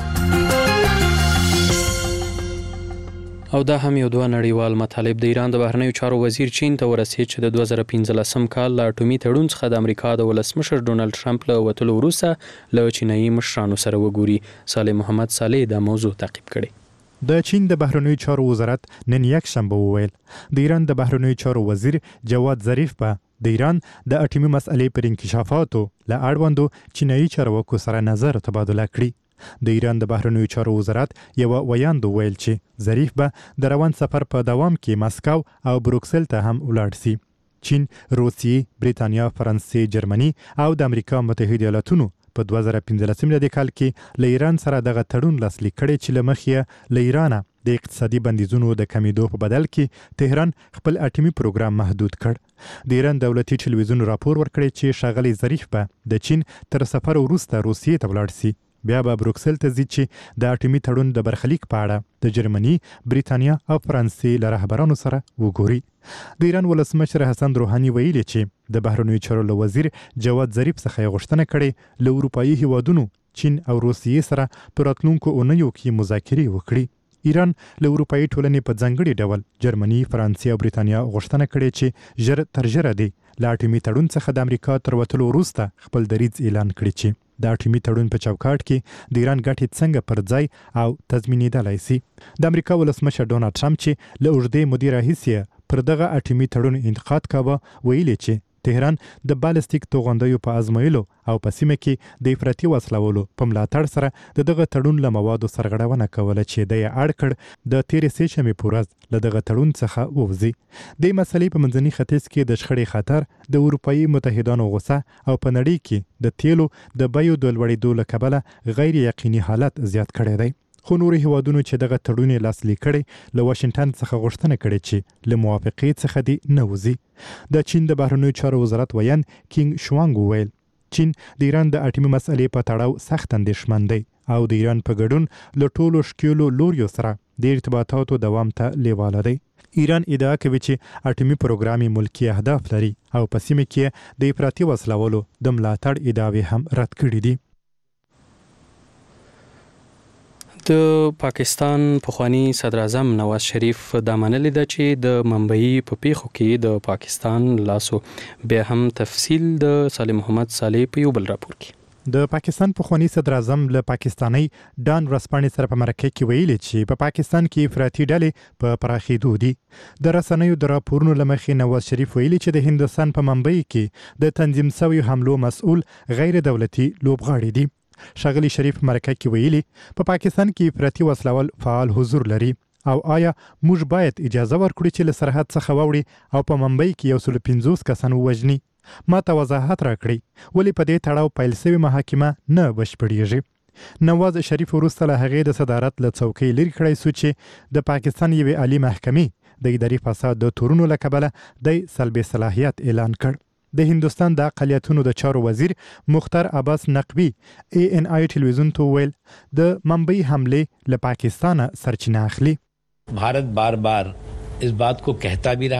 Speaker 1: او دا هم یو دوه نړیوال مطالب د ایران د بهرنیو چارو وزیر چین ته ورسید چې د 2015 کال له اټومي تړون څخه د امریکا د ولسمشر ډونالد ټرمپ له وتلو وروسته له چینایي مشرانو سره وګوري. صالح محمد صالح دا موضوع تعقیب کړي.
Speaker 13: د چین د بهرنیو چارو وزارت نن یک شنبه وویل د ایران د بهرنیو چارو وزیر جواد ظریف په د ایران د اټومي مسئلې پر انکشافاتو له اړوندو چینایي چارواکو سره نظر تبادله کړي. د ایران د بهرنیو چارو وزارت یو ویاند ویل چې ظریف به د روان سفر په دوام کې مسکو او بروکسل ته هم ولاړ شي. چین، روسیې، بریتانیا، فرانسې، جرمني او د امریکا متحده ایالاتونو په 2015 کال کې له ایران سره دغه تړون لاسلیک کړی چې له مخې له ایران د اقتصادي بندیزونو د کمیدو په بدل کې تهران خپل اټومي پروګرام محدود کړ. د ایران دولتي ټلویزیون راپور ورکړی چې ښاغلی ظریف به د چین تر سفر وروسته روسیې ته ولاړ شي. بیا به بروکسل ته ځي چې د اټومي تړون د برخلیک په اړه د جرمني، بریتانیا او فرانسې له رهبرانو سره وګوري. د ایران ولسمشر حسن روحاني ویلي چې د بهرنیو چارو له وزیر جواد ظریف څخه غوښتنه کړې له اروپایي هیوادونو چین او روسیې سره په راتلونکو اونیو کې مذاکرې وکړي. ایران له اروپایي ټولنې په ځانګړي ډول جرمني، فرانسې او بریتانیا غوښتنه کړې چې ژر تر ژره دی له اټومي تړون څخه د امریکا تر وتلو وروسته خپل دریځ اعلان کړي چې د اټومي تړون په چوکاټ کې د ایران ګټې څنګه پر ځای او تضمینېدلای شي. د امریکا ولسمشر ډونالد ټرمپ چې له اوږدې مودې راهیسې پر دغه اټومي تړون انتقاد کاوه ویلي چې تهران د بالستیک توغندیو په ازمایلو او په سیمه کې د افراطي وسلوالو په ملاتړ سره دغه تړون له موادو سرغړونه کوله چې د یې اړ کړ د 13 سپټمبر په ورځ له دغه تړون څخه ووځي. د مسلې په منځني ختیځ کې د شخړې خطر د اروپایي متحدانو غوسه او په نړۍ کې د تیلو د بیو د لوړېدو له کبله غیر یقیني حالت زیات کړی دی. خو نورو هیوادونو چې دغه تړون یې لاسلیک کړی له واشنګټن څخه غوښتنه کړې چې له موافقې څخه دې نه وځي. د چین د بهرنیو چارو وزارت ویاند کینګ شوانګ وویل چین د ایران د اټومي مسئلې په تړاو سخت اندېښمن دی او د ایران په ګډون له ټولو ښکیلو لوریو سره د ارتباطاتو دوام ته لیواله دی. ایران ادعا کوي چې اټومي پروګرام ملکی اهداف لري او په سیمه کې د افراطي وسلوالو د ملاتړ ادعاوې هم رد کړې دي.
Speaker 1: د پاکستان پخوانی صدر اعظم نواز شریف دا منلې ده چې د ممبئی په پیښو کې د پاکستان لاسو به هم تفصیل د صالح محمد صالح په یو بل راپور کې
Speaker 13: د پاکستان پخوانی صدر اعظم له پاکستاني ډان ورسپانې سره په مرکه کې ویلي چې په پاکستان کې افراطي ډلې په پراخېدو دي. د رسنیو د راپورونو له مخې نواز شریف ویلي چې د هندستان په ممبئی کې د تنظیم شویو حملو مسؤل غیر دولتي لوبغاړي دي. ښاغلي شریف مرکه کې ویلي په پاکستان کې افراطي وسلوال فعال حضور لري او آیا موږ باید اجازه ورکړو چې له سرحد څخه واوړي او په ممبئی کې 150 کسان ووژني؟ ما ته وضاحت راکړئ ولې په دې تړاو پیل شوې محاکمه نه بشپړېږي. نواز شریف وروسته له هغې د صدارت له څوکۍ لرې کړی شو چې د پاکستان یوې عالي محکمې د اداري فساد د تورونو له کبله د سلب صلاحیت اعلان کړ. د هندستان د اقلیتونو د چارو وزیر مختار عباس نقوی ANI ټلویزیون ته ویل د ممبئی حمله له پاکستان سرچینه اخلي.
Speaker 14: भारत बार बार इस बात को कहता भी रहा है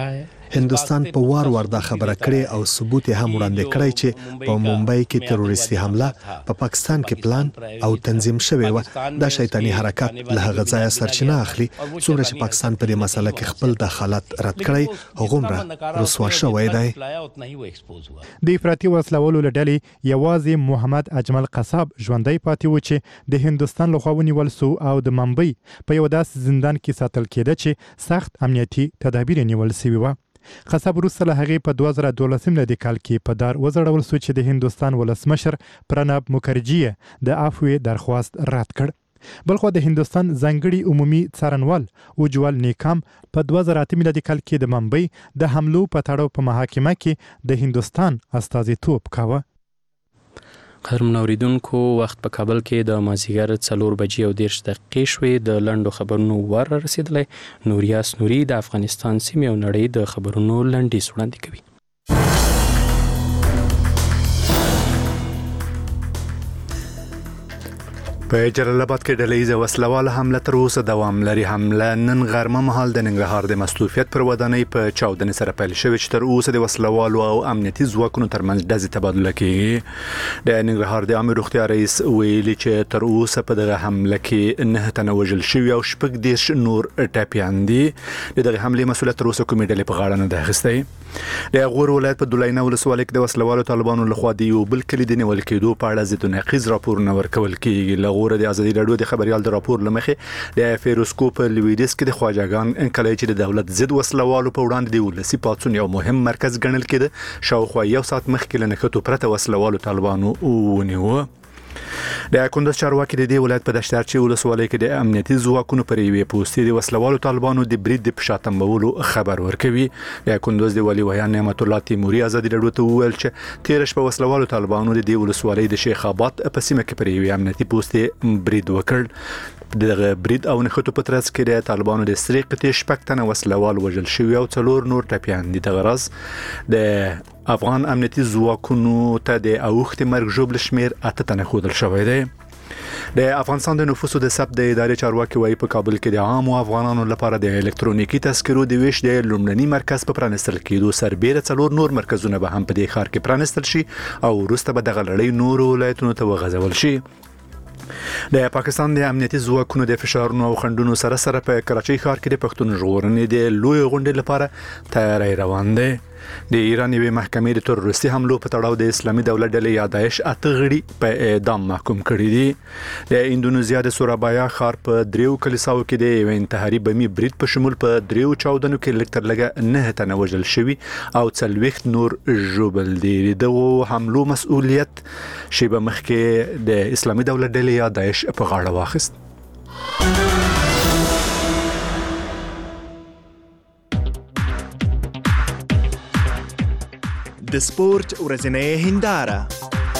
Speaker 8: هندستان په وار وار دا خبره کړې او ثبوت هم وړاندې کړی چې په ممبئی کې تروریستي حمله په پاکستان کې پلان او تنظیم شوی و. دا شیطانی حرکت له هغه ځایه سرچینه اخلي څومره چې پاکستان په دې مسله کې خپل دخالت رد کړی هغومره رسوا شوی دی.
Speaker 13: د افراطي وسلوالو له ډلې یوازې محمد اجمل قصاب ژوندی پاتې و چې د هندستان لخوا ونیول سو او د ممبئی په یو داسې زندان کې ساتل کېده چې سخت امنیتي تدابیر نیول سوي و. قصاب وروسته له هغې په 2012 میلادي کال کې په دار وځړول سو چې د هندستان ولسمشر پرناب مکرجي د عفوې درخواست رد کړ. بلخو د هندستان ځانګړي عمومي څارنوال اجوال نیکام په 2008 میلادي کال کې د ممبئی د حملو په تړاو په محاکمه کې د هندستان استازیتوب کاوه.
Speaker 1: قدرمن اوریدونکو، وخت په کابل کې د مازیګر 4:30 شوې. د لنډو خبرونو ور رسیدلی. نوریاس نوري د افغانستان سیمې او نړۍ د خبرونو لنډیز وړاندې کوي.
Speaker 2: په جلال آباد کې ډلهیزه وسلواله حمله تر اوسه دوام لري. حمله نن غرمه مهال د ننګرهار د مستوفیت پر ودانۍ په چاودنې سره پیل شوې چې تر اوسه د وسلوالو او امنیتي ځواکونو ترمنځ ډزې تبادله کیږي. د ننګرهار د عامه روغتیا رئیس ویلي چې تر اوسه په دغه حمله کې 9 تنه وژل شوي او 14 نور ټپیان دي. د دغه حملې مسؤلیت تر اوسه کومې ډلې په غاړه نه ده اخیستی. د غور ولایت په دولینه ولسوالۍ کې د وسلوالو طالبانو لخوا د یو بل کلي د نیول کېدو په اړه ضد نقیض راپورونه ورکول کیږي. غور د ازادي راډیو د خبريال د راپور لمخې د فیروسکوپ لویدیس کې د خواجاګان انکلای چې د دولت ضد وسلوالو په وړاندې د ولسی پاتون یو مهم مرکز ګڼل کېده. شاوخوا یو ساعت مخکې له نښتو پرته وسلوالو طالبانو ونیوه. د کندوز چارواکي د دې ولایت په دشتارچي ولسوالۍ کې د امنیتي ځواکونو پر یوې پوسټې د وسلوالو طالبانو د برید د پشاتمبولو خبر ورکوي. د کندوز د ولی ویان نعمت الله تیموري ازادي راډیو ته وویل چې تیر شپه وسلوالو طالبانو د دې ولسوالۍ د شیخ آباد په سیمه کې پر یوې امنیتي پوسټې برید وکړ. دغه برید او نښتو په ترڅ کې د طالبانو د سری قطې شپږ تنه وسلوال وژل شوي او 4 نور ټپیان دي. دغه راز د افغان امنیتي ځواکونو ته د اوښتې مرګ ژوبل شمیر 8 تنه ښودل شوی دی. د افغانستان د نفوسو د ثبت د ادارې چارواکي وايي په کابل کې د عامو افغانانو لپاره د الکترونیکي تذکرو د ویش د لومړني مرکز په پرانستل کېدو سربېره 4 نور مرکزونه به هم په دې ښار کې پرانستل شي او وروسته به دغه لړۍ نور ولایتونو ته وغځول شي. د پاکستان د امنیتي ځواکونو د فشارونو او خنډونو سره په کراچۍ ښار کې د پښتون ژغورنې د لوی غونډې لپاره تیاری روان دی. د ایران یوې محکمې د تروریستي حملو په تړاو د اسلامي دولت ډلې یا داعش 8 غړي په اعدام محکوم کړي دي. د اندونیزیا د سورابایا ښار په 3 کلیساو کې د یو انتحاري بمي برید په شمول په 3 چاودنو کې لږ تر لږه 9 تنه وژل شوي او 40 نور ژوبل دي. دغه حملو مسؤلیت شیبه مخکې د اسلامي دولت ډلې یا داعش په غاړه واخیست.
Speaker 8: د سپورت ورځنۍ هنداره.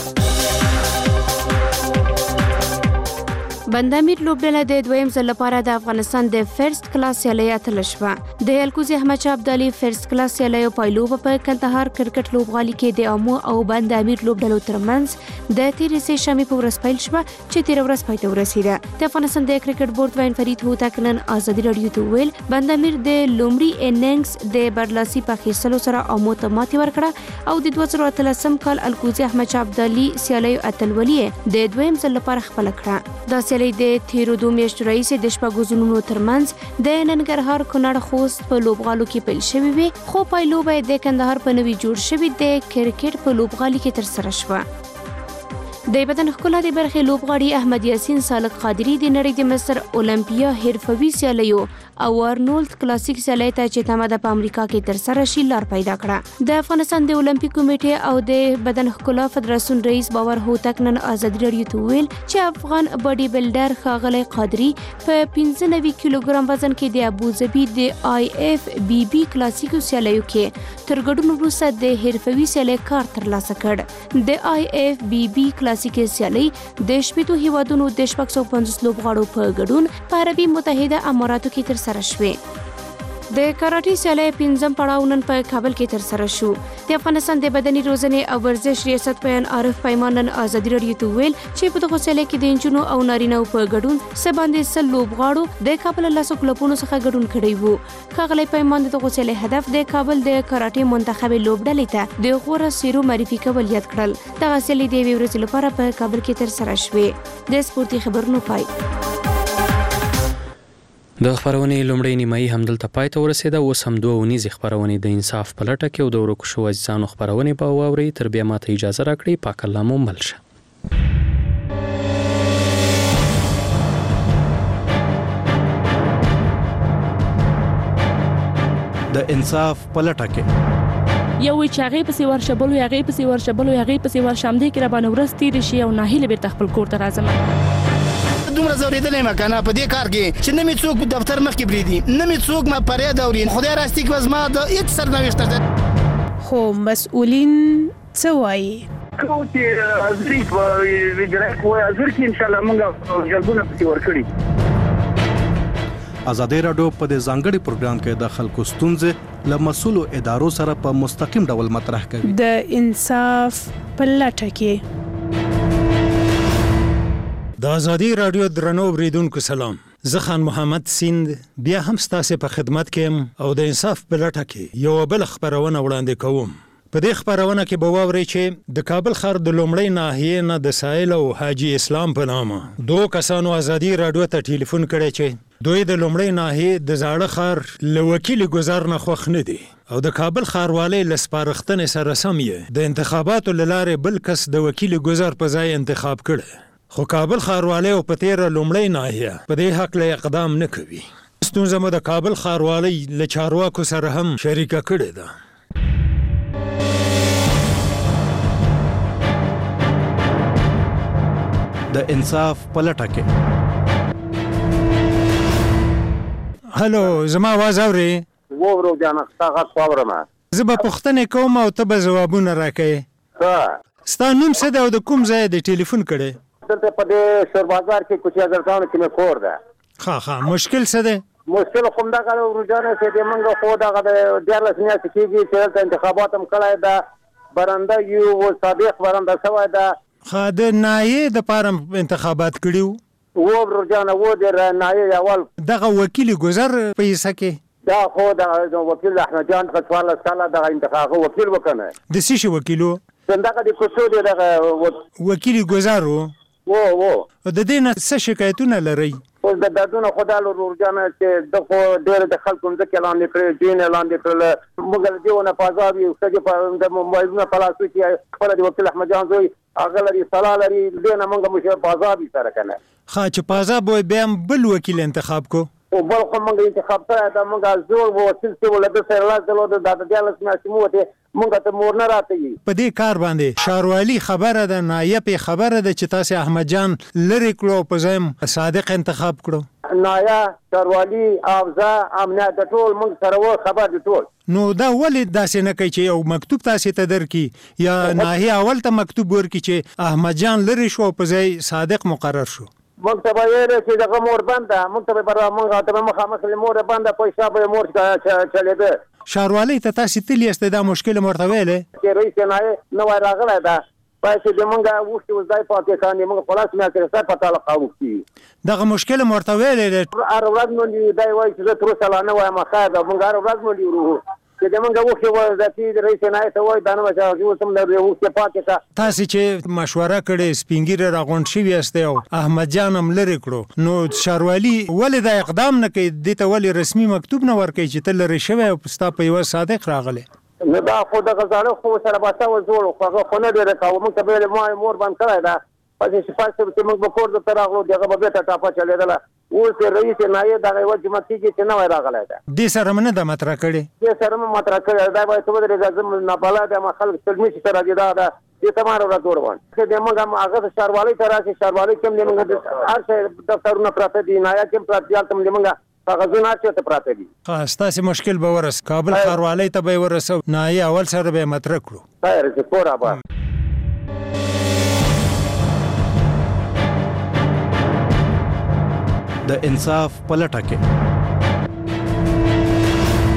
Speaker 14: بندامیر لوبډله د دویم ځل لپاره د افغانستان د فرست کلاس سیالۍ اتله شوه. د الکوزي احمد شاه ابدالي فرست کلاس سیالیو پایلوبه په کندهار کرکټ لوبغالي کې د امو او بندامیر لوبډلو ترمنځ د تیرې شنبې په ورځ پیل شوه چې تیر ورځ پای ته ورسیده. د افغانستان د کرکټ بورډ وین فرید هوتک نن ازادي راډیو ته ویل بندامیر د لومړي اننګز د برلاسي په اخیستلو سره امو ته ماتې ورکړه او د 2013 کال الکوزي احمد شاه ابدالي سیالیو اتلولي د دویم ځل لپاره خپل کړه. دا سیالي د تیرو 2 میاشتو راهیسې د شپږو زونونو ترمنځ د ننګرهار کونړ خوست په لوبغالو کې پیل شوې وي، خو پایلوبه د کندهار په نوي جوړ شوي د کرکټ په لوبغالي کې ترسره شوه. د بدن ښکلا د برخې لوبغاړي احمد یاسین سالک قادری د نړۍ د مصر اولمپیا حرفوي سیالیو او ارنولد کلاسیک سیالۍ ته چې تمه په امریکا کې ترسره شي لار پیدا کړه. د افغانستان د اولمپیک کمیټې او د بدن ښکلا فدراسیون رئیس باور هوتک نن ازادي راډیو ته ویل چې افغان باډي بلډر ښاغلی قادری په 95 کیلوګرام وزن کې د ابوظبي د آی اف بی بی کلاسیکو سیالیو کې تر ګډون وروسته د حرفوي سیالۍ کار ترلاسه کړ. د آی اف بی بی کلاسیکي سیالۍ د شپږو هیوادونو د 650 لوبغاړو په ګډون په عربي متحده اماراتو کې ترسره شوې. د کراټي سیالۍ 5م پړاو نن په کابل کې ترسره شو. د افغانستان د بدني روزنې او ورزش ریاست پیان عارف پیمان نن ازادي راډیو ته ویل چې په دغه سیالۍ کې د انجونو او نارینه‌و په ګډون څه باندې سل لوبغاړو د کابل لاسو کلبونو څخه ګډون کړی وو. ښاغلی پیمان د دغه سیالۍ هدف د کابل د کراټي منتخب لوبډلې ته د غوره سیرو معرفي کول یاد کړل. دغه سیالۍ د یوې ورځې لپاره په کابل کې ترسره شوې. د سپورتي خبرونو پای.
Speaker 1: د خبرونې لومړی نیمایي همدلته پای ته ورسېده. اوس هم دوه اونیزې خبرونې د انصاف په لټه کې او د ورکو شوو عزیزانو خبرونې به واورئ. تر بیا ماته اجازه راکړئ. پاک الله مو مل شه.
Speaker 15: د انصاف په لټه کې
Speaker 16: یو چې هغه پسې ورشبلو هغه پسې ورشبلو هغه پسې ورشم دې کې را باندې ورستې رشي او ناهیله بیرته خپل کور ته راځم.
Speaker 17: دومره زوریدلې مکنه په دې کار کې چې نه می څوک دفتر مخ کې بریدي نه می څوک ما پرې دورین خدای راستي کې وزما د هیڅ سرنوشت ده.
Speaker 18: خو مسؤلین څه وایي؟
Speaker 6: کوم چې ازري په ویډرک وای ازر کې ان شاء الله موږ جلبونه پتی ورکړي.
Speaker 15: ازادي راډیو په دې ځانګړي پروګرام کې د خلکو ستونزې له مسؤلو ادارو سره په مستقیم ډول مطرح کوي.
Speaker 18: د انصاف په لټه کې
Speaker 7: د ازادي راډیو درنو اوریدونکو سلام. زه خان محمد سیند بیا هم ستاسو په خدمت کې او د انصاف په لټه کې یو بل خبرونه وړاندې کوم. په دې خبرونه کې به واورئ چې د کابل ښار د لومړۍ ناحیې نه د سایل او حاجی اسلام په نامه دوه کسانو ازادي راډیو ته ټلیفون کړی چې دوی د لومړۍ ناحیې د زاړه ښار له وکیل ګزار نه خوښ نه دي او د کابل ښاروالۍ له سپارښتنې سره سم یې د انتخاباتو له لارې بل کس د وکیل ګزار په ځای انتخاب کړی. خو کابل ښاروالۍ او په تیره لومړۍ ناحیه په دې حق له اقدام نه کوي. ستونزه مو د کابل ښاروالۍ له چارواکو سره هم شریکه کړې ده.
Speaker 15: د انصاف په لټه کې
Speaker 7: هلو زما आवाज اوري؟
Speaker 6: وورو جانه تاغه خبره
Speaker 7: زه به پوښتنه کوم او ته به ځوابونه راکې. ستا نوم څه ده او د کوم ځای د ټلیفون کړې؟
Speaker 6: دلته په دې شور بازار کې کوچي ازرګانو کې مې کور ده.
Speaker 7: ها مشکل څه ده؟
Speaker 6: مشکل کوم دا غو روزانه چې د منګه خو دا د ډیرلس نه کېږي چې د انتخابات هم کړای دا برنده یو او صادق برنده شوی دا.
Speaker 7: خا د نایې د پارم انتخابات کړیو
Speaker 6: و روزانه و د نایې اول
Speaker 7: دغه وکیل ګزر پیسې کې
Speaker 6: دا خو د وکیل احمد جان قصواله ساله د انتخاب وکیل وکنه
Speaker 7: د سیشي وکیلو
Speaker 6: څنګه د کوڅو دغه
Speaker 7: وکیل ګزارو
Speaker 6: و
Speaker 7: د دې نه څه شکایتونه لري؟
Speaker 6: اوس د دادونه خدای له ورجانه چې د خو ډېر د خلکو ځکه اعلان کړی دین اعلان کړل موږ دیونه پازابي او چې په د موبایلونو په لاسو کې خپل د وکیل احمد جان زوی هغه لري صلاح لري دینه موږ مشه پازابي سره کنه
Speaker 7: خا چې پازاب وي بیا بل وکیل انتخاب کو
Speaker 6: او بل خو موږ انتخاب کړی دا موږ زور وو چې ولته سره لازم د دالس میاشتې ته موږ ته مور نه راځي.
Speaker 7: په دې کار باندې شاروالي خبره ده نایب خبره ده چې تاسو احمد جان لری کړو په ځم صادق انتخاب کړو.
Speaker 6: نایا شاروالي افزا امنه د ټول موږ سره و خبر د ټول.
Speaker 7: نو دا ولې داسې نه کوي چې یو مکتوب تاسو ته درکې یا ناهي اول ته مکتوب ورکې چې احمد جان لری شو په ځای صادق مقرر شو.
Speaker 6: مکتبه یې چې دغه مور بنده مکتبه پر موږ ته مخامخ مور بنده پیسې به مور چلے ده.
Speaker 7: شاروالۍ ته تاسو تللی است دا مشکل مرته ویلې
Speaker 6: چې رئیس نه نو راغله دا پاتې د مونږه وښتي وځای پاتې کاندې مونږ خلاص مې کړی سره پټاله قاوښتي
Speaker 7: دغه مشکل مرته ویلې
Speaker 6: هر ورځ نو دی وای چې تر اوسه لا نه وایم خا دا مونږ هر ورځ نو ورو چې د مونږ وښتي وځي د رئیس نه ته وای دا نه چې اوس هم د وښتي پاتې تا
Speaker 7: تاسو چې مشوره کړې سپینګیره راغونډ شي وسته او احمد جان هم لری کړو نو شاروالي ولې دا اقدام نه کوي د ته ولې رسمي مکتوب نه ورکړي چې تل لری شوی او ستا په یو صادق راغله
Speaker 6: نو دا خو د غزاله خو سره باسه و زور خو خو نه ډیره کوم موږ ته به مور باندې کړای دا پاتې شپه چې موږ به کور د تراغلو دغه به ته ټاپه چلیدله اوس رئیس نایب دغه وجمعتي کې نه وای راغلی دا
Speaker 7: دې سره منه د مطرح کړي
Speaker 6: دې سره مطرح کړي دا به ته د غزم نه بالا د خلک تلمی چې راځي دا دې تمہارو را دور وان چې دموږ هغه شاروالۍ ته راشي شاروالۍ کې موږ هر څه دفترونه پراته دي نایب کې پراته تم موږ کاغذونه چې پراته دي
Speaker 7: خاصه مشکل به ورس کابل ښاروالۍ ته به ورسو نایب اول سره به مطرح کړو
Speaker 6: خیر چې پورا با
Speaker 15: د انصاف پلټه کې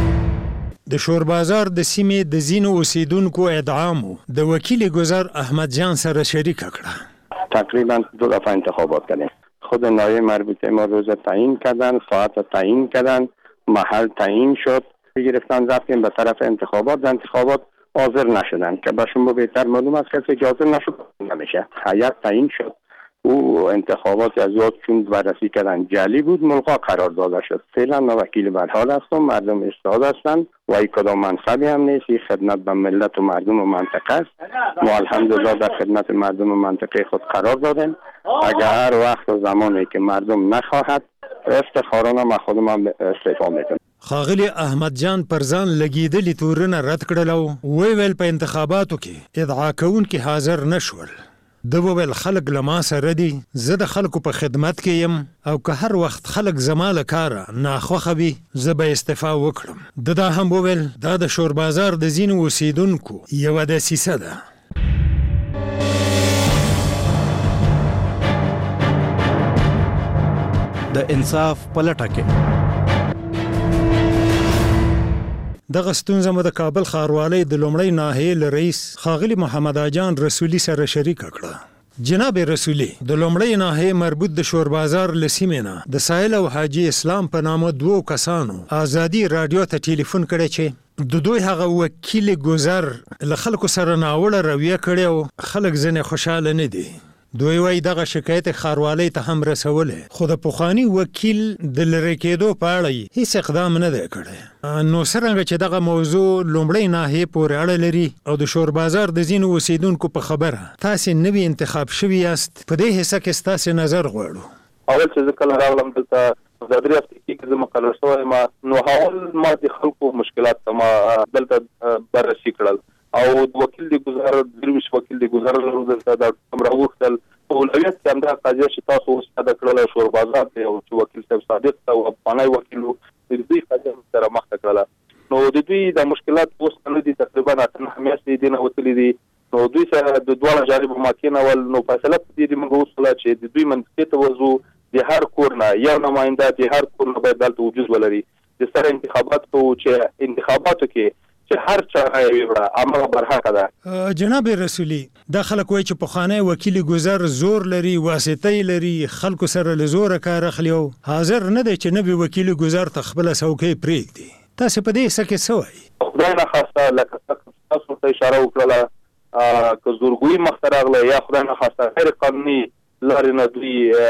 Speaker 7: د شور بازار د سیمې د زینو اوسیدونکو ادعامو د وکیل گذر احمد جان سره شریک کړه.
Speaker 19: تقریبا 2 دفعه انتخابات کردیم. خود نایب مربوطه ما روز تعیین کردن، ساعت تعیین کردن، محل تعیین شد، گرفتن رفتیم به طرف انتخابات. در انتخابات حاضر نشدن که به شما بهتر معلوم است کسی که حاضر نشد نمیشه. هیئت تعیین شد. او انتخابات از یاد چون بررسی کردن جعلی بود، ملغا قرار داده شد. فعلا ما وکیل به حال هستم، مردم استاد هستند و ای کدام منصبی هم نیست. این خدمت به ملت و مردم و منطقه است. ما الحمدلله در خدمت مردم و منطقه خود قرار دادیم. اگر هر وقت و زمانی که مردم نخواهد افتخارانه ما خودم استعفا میکنم.
Speaker 7: ښاغلي احمد جان پر ځان لګېدلي تورونه رد کړل او ویل په انتخاباتو کې ادعا کوونکي حاضر نشول. د وویل خلک له ما سره دي، زه د خلکو په خدمت کې یم او که هر وخت خلک زما له کاره ناخوښه وي زه به استعفا وکړم. د دا هم وویل دا د شور بازار د ځینو اوسیدونکو یوه دسیسه ده.
Speaker 15: د انصاف په لټه کې
Speaker 7: دغه ستونزه مو د کابل ښاروالۍ د لومړۍ ناحیې له رئیس ښاغلي محمد جان رسولي سره شریکه کړه. جناب رسولي د لومړۍ ناحیې مربوط د شور بازار له سیمې نه د سایل او حاجي اسلام په نامه 2 کسانو ازادي رادیو ته ټلیفون کړی چې د دوی هغه وکیل گذر له خلکو سره ناوړه رویه کړې او خلک ځنې خوشحاله نه دي. دوی وایي دغه شکایت ښاروالۍ ته هم رسولی، خو د پخواني وکیل د لرې کېدو په اړه هیڅ اقدام نه دی کړی. نو څرنګه چې دغه موضوع لومړۍ ناحیې پورې اړه لري او د شور بازار د ځینو اوسیدونکو په خبره تاسې نوي انتخاب شوي یاست، په دې حصه کې ستاسې نظر غواړو.
Speaker 6: اول چې زه کله راغلم دلته د 3 هفتې کې زه مقرر شوی یم، نو اول ما د خلکو مشکلات ته ما دلته بررسي کړل او د وکیل د گذر درویش وکیل د گذر لرو دلته د امروختل اولویت کې همدا قضیه چې تاسو اوس دا کړل شور بازار دی او چې وکیل صاحب صادق او افغاني وکیل د دوی قضیه سره مخ کړل. نو د دوی د مشکلات اوس نه دي، تقریبا 8 میاشتې دي نه وتلې دي. نو دوی سره د دوه جانب محکمه ول نو فیصله دې موږ وصله چې د دوی منطقه ته وځو د هر کور نه یو نماینده د هر کور نه باید دلته وجود ولري. د سره انتخابات کو چې انتخاباتو کې چې هر چا راوړه امر برحق ده.
Speaker 7: جناب رسولي دا خلک وایي چې پخوانی وکیل گذر زور لري، واسطه لري، خلکو سره له زوره کار اخلي او حاضر نه دی چې نوی وکیل گذر ته خپله څوکۍ پرېږدي. تاسې په دې څه کې څه وایي؟
Speaker 6: خدای نخواسته لکه تاسو ته اشاره وکړله که زورګویي مخته راغله یا خدای نخواسته غیر قانوني لارې نه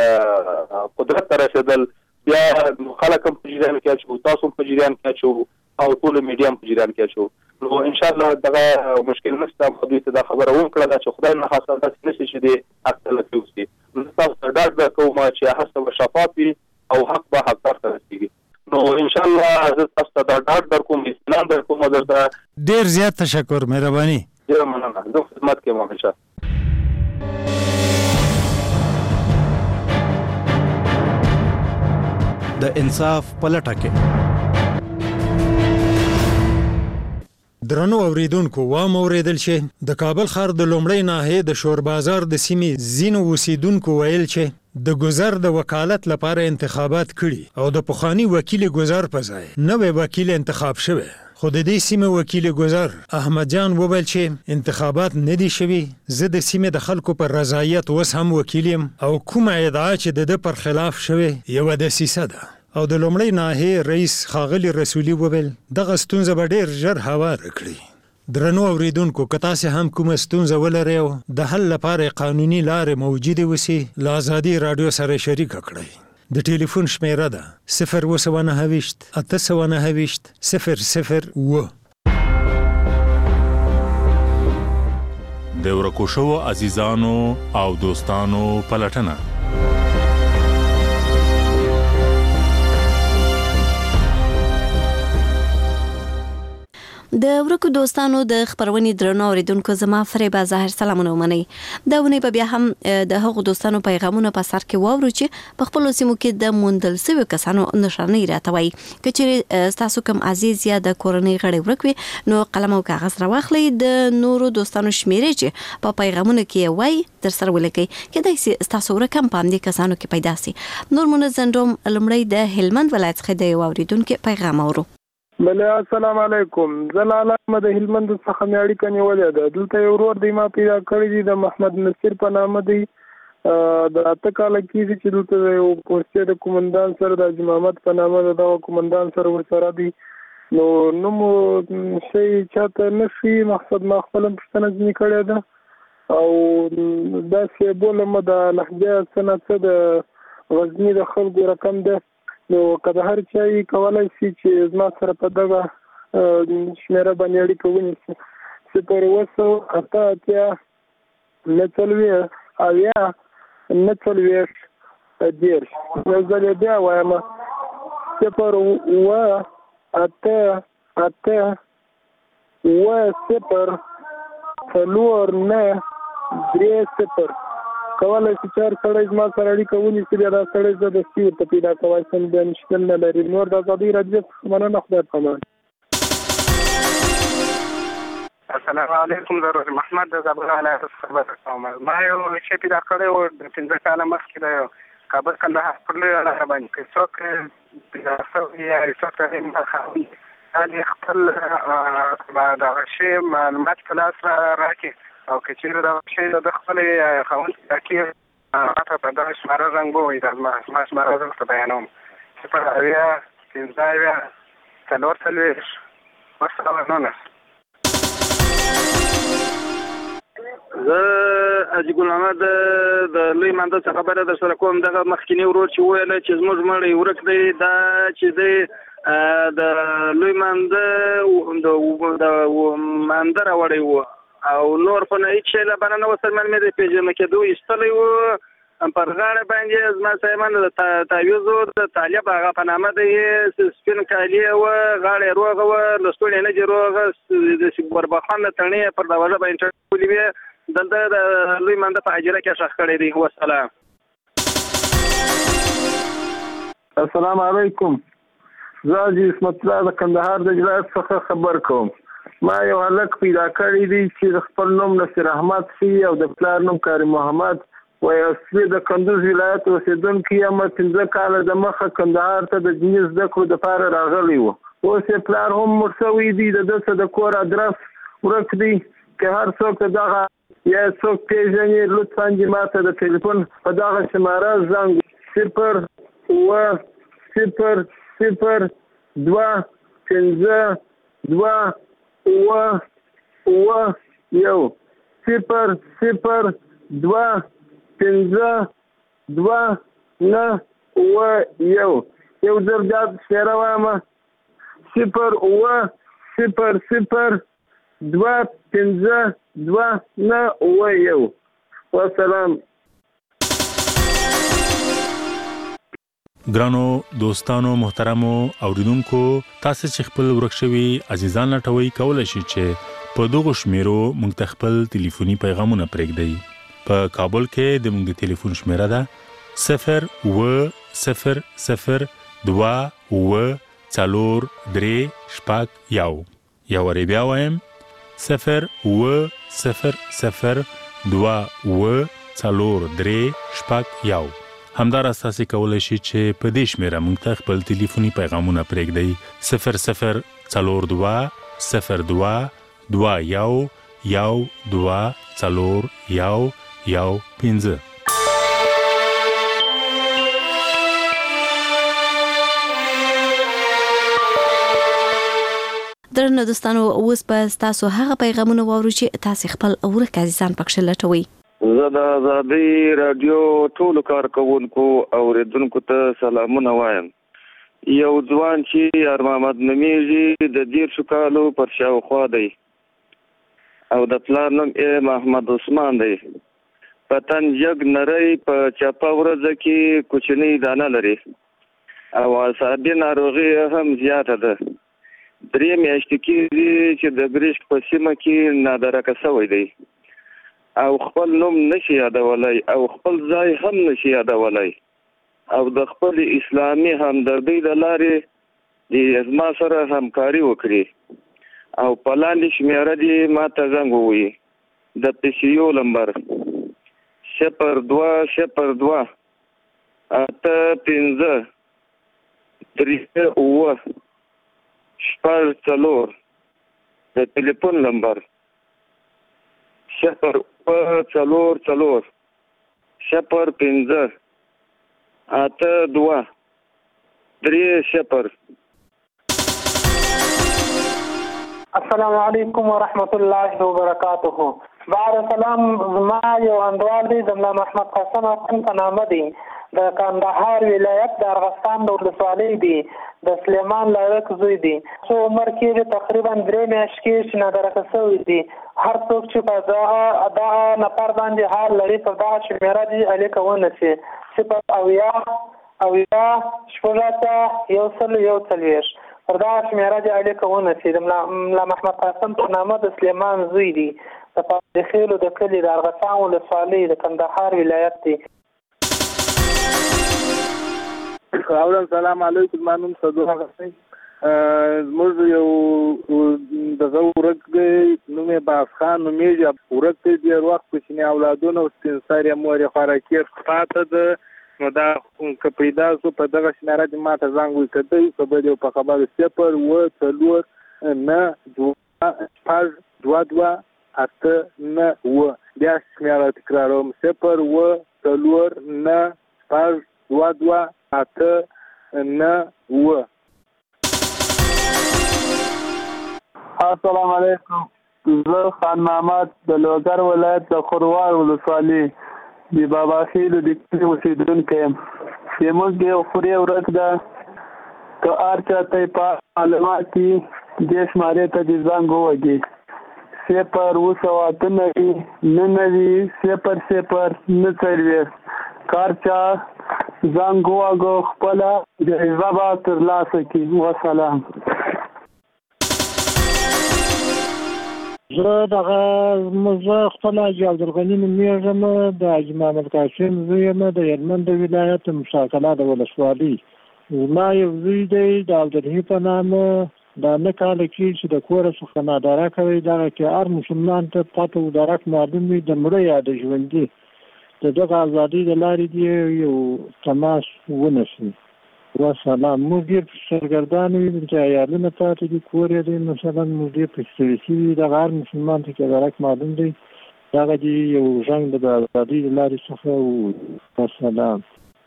Speaker 6: دوی قدرت ته رسېدل، بیا خلک هم په جریان کې اچوو، تاسو هم په جریان کې اچوو او ټول میډیا هم په جریان کې اچوو. نو ان شاء الله دغه مشکل نشته. دوی ته دا خبره وکړه چې خدای نخواسته داسې نشي چې د حق تلفي وشي. نو تاسو ته ډاډ درکوم چې هڅه به شفاف وي او حق به حقدار ته رسېږي. نو ان شاء الله زه تاسو ته دا ډاډ درکوم، اطمینان درکوم. درته
Speaker 7: ډېر زیات تشکر، مهرباني.
Speaker 6: ډېره مننه، زه خدمت کوم همیشه.
Speaker 15: د انصاف په لټه کې
Speaker 7: درنو اوریدونکو وام اوریدل چې د کابل ښار د لومړۍ ناحیې د شور بازار د سیمې ځینو اوسیدونکو ویل چې د گذر د وکالت لپاره انتخابات کړي او د پخواني وکیل گذر په ځای نوی وکیل انتخاب شوی. خو د دې سیمې وکیل گذر احمد جان وویل چې انتخابات نه دي شوي، زه د سیمې د خلکو پر رضایت اوس هم وکیل یم او کومه ادعا چې د ده پر خلاف شوې یوه دسیسه ده. او د لومړۍ ناحیې رئیس ښاغلي رسولي وویل دغه ستونزه به ډېر ژر هواره کړي. درنو اوریدونکو که تاسې هم کومه ستونزه ولرئ او د حل لپاره قانوني لارې موجودې وسي له ازادي راډیو سره شریکه کړئ. د ټلیفون شمیره ده 029 829 00
Speaker 20: د ورکو شوو عزیزانو او دوستانو پلټنه.
Speaker 19: د ورکو دوستانو د خبرونې درنو اوریدونکو زما فریبا ظاهر سلامونه ومنئ. دا ونې به بیا هم د هغو دوستانو پیغامونه په سر کې واورو چې په خپلو سیمو کې د موندل سوي کسانو نښانۍ راته وایي. که چیرې ستاسو کوم عزیز یا د کورنۍ غړی ورک وي نو قلم او کاغذ راواخلئ، د نورو دوستانو شمیرې چې په پیغامونو کې وایي در سره ولیکئ. کیدای شي ستاسو ورک هم په همدې کسانو کې پیدا سي. نور منځنډوم لومړی د هلمند ولایت څخه د یو اوریدونکي پیغام اورو.
Speaker 21: بله السلام علیکم. زه لاله احمد هلمند څخه مې اړیکه نیولې ده. دلته یو ورور دی ما پیدا کړی دی د محمد نصیر په نامه دی. د 8 کاله کېږي چې دلته یو پوستې د کومندان سره د حاجي محمد په نامه د دغه کومندان سره ورسره دی. نو نوم شی چاته نشي، مقصد ما خپل پوښتنه ځنې کړې ده او داسې بولم د لهجه څه نه څه د غزني د خلکو رقم ده. نو که د هر چا یې کولی شي چې زما سره په دغه شمېره باندې اړیکه ونیسي 0 0 یو ځل یې بیا وایم 0 کولی شي چې هر سړی زما سره اړیکه ونیسي، بیا دا سړی زه دستي ورته پیدا کولی شم، بیا مشکل نه لري. نور د ازادۍ راډیو څخه مننه، خدای پامان.
Speaker 22: السلام علیکم. زه روز محمد د زابل ولایت څخه خبر کوم. ما یو شی پیدا کړی و د 15 کاله مخکې د کابل کندهار پر لویه لاره باندې که څوک پیدا شوي یا څوک ته خاوي دا خپل دغه شی معلومات په لاس راکړي او که چیرې دغه شی د خپلې خاوند پیدا کړي راته په دغه شماره زنګ ووایي. دا زما شماره زه ورته بیانوم 0
Speaker 23: زه حاجي ګل محمد د لوی مانده څخه خبره در سره کوم. دغه مخکینی ورور چې ویل چې زموږ مړی ورک دی، دا چې دی د لوی مانده د مانده راوړی و او نور په نه هیڅ شی له بانه نه وسل من مې د پیژنه کېدو ایستلی و پر غاړه باندې زما صاحبان د تعویض د طالب هغه په نامه دی سپین کالي و غاړه روغه و لستوړې نه دی روغه د بربخان تڼې پر دروازه باندې ټولې وي. دلته د لوی مانده په حجره کې شخ کړی دی. والسلام.
Speaker 21: السلام علیکم. زه حاجي اسمت الله د کندهار د جلات څخه خبر کوم. ما یو هلک پیدا کړی دی چې خپل نوم نصیر احمد سی او د پلار نوم کاری محمد و اصلي د کندوز ولایت اوسیدونکی یم. 15 کاله د مخه کندهار ته د دیني زده کړو دپاره راغلی و. اوس یې پلار هم مړ شوی دی. د ده څه د کور ادرس ورک دی. که هر څوک ته دغه یا څوک پیژني لطفا دې ماته د ټلیفون په دغه شماره زنګ 0 0 0 2 5 2 1 0 0 2 5 2 9 یو ځل دا شمېره وایم 0 0 2 5 2 9 والسلام.
Speaker 20: ګرانو دوستانو محترمو اوریدونکو، تاسو چې خپل ورک شوي عزیزان لټوي کولای شئ چې په دغه شمیرو موږ ته خپل ټلیفوني پیغامونه پرېږدئ. په کابل کې د موږ د ټلیفون شمیره ده 0 0 0 2 4 3 1 یو ری بیا وایم 0 0 0 2 4 3 1 همدارس تاسو کولای شئ چې په دې شمیره موږ ته خپل ټلیفوني پیغامونه پرېږدئ 0 0 4 2 0 2 2 1 2 4 1 5.
Speaker 24: درنو دوستانو، اوس به تاسو هغه پیغامونه واورو چې تاسو خپل ورک عزیزان پکښ لټوي.
Speaker 23: زه د ازادۍ رادیو ټولو کارکونکو او اوریدونکو ته سلامونه وایم. یو ځوان چې ارمامد نومیږي د 10 کالو پر شاوخوا دی او د پلار نوم محمد عثمان دی. پتن جګ نری په چپه ورځ کې کوچنی دانه لري او اعصابي ناروغي هم زیاته ده. 3 میاشتې کېږي چې د ګریشک په سیمه کې نادرکه شوی دی او خپل نوم نشي یادولی او خپل ځای هم نشي یادولی او د خپل اسلامي همدردۍ له لارې د زما سره همکاري وکړي او په لاندې شمېره دې ما ته زنګ ووایي. د PCO نمبر 0202 8 5 3 9 4 د ټلیفون نمبر 0 4 4 0 5 8 2 3 0.
Speaker 4: السلام علیکم ورحمت الله وبرکاته. بعد سلام ما یو اندوال دی د محمد قاسم خان په نامه دی د کندهار ولایت د ارغستان د ولسوالۍ دی د سلیمان لایق زوی دی. سو عمر کې تقریبا 3 میاشتې کې چې نادرکه شوی دی. هر څوک چې په دغه نفر باندې حال لري په دغه شمیره دی الیکونه شي او یا شپږاته یو سل یو څلوېښت پر دغه شمیره دی الیکونه شي. د ملا محمد قاسم په نامه د سلیمان زوی دی د خیلو د کلي د ارغستان ولسوالۍ د کندهار ولایت دی.
Speaker 21: اولا سلام علیکم. ما نوم صدوق غسی. زموږ یو دغه ورک دی نوم یې باز خان نومیږي. ورک دی ډېر وخت کوچني اولادونه او سپین سر یې مور یې خوراکي پاته ده. نو دا که پیدا شو په دغه شمیره دې ما ته زنګ وکړئ که به دې په خبرو 0 4 9 2 2 8 9 بیا شمیره تکراروم 0 4 9 2 2 8 9. السلام علیکم. زه خان محمد د لوګر ولایت د خروار ولسوالۍ د بابا خیلو د کلي اوسېدونکی یم. زموږ یو خوري ورک ده که هر چاته یې په معلومات کې دې شمارې ته دې زنګ ووهي 0 8 9 0 0 کار چا زنګ وواهه خپله جایزه به ترلاسه کړي. وسلام.
Speaker 5: زه خپل حاجي عبدالغني نومیږم د حاجي محمد قاسم زوی یم د هلمند ولایت مشاکله د ولسوالۍ. زما یو زوی دی د عبدالحی په نامه دا 9 کاله کې چې د کوره څخه ناداره کوي. دغه کې هر مسلمان ته پته و درک معلوم وي د مړه یا د ژوندي د دغه ازادۍ د لارې دی یو تماس ونیسي. وسلام. موږ ډېر سرګردان یو چې عیالونه پاتې دي کور یې دی مثلا موږ ډېر پکې ستړي شوي. دغه هر مسلمان ته چې درک معلوم دی دغه دي یو ژنګ د ازادۍ د لارې څخه. وسلام.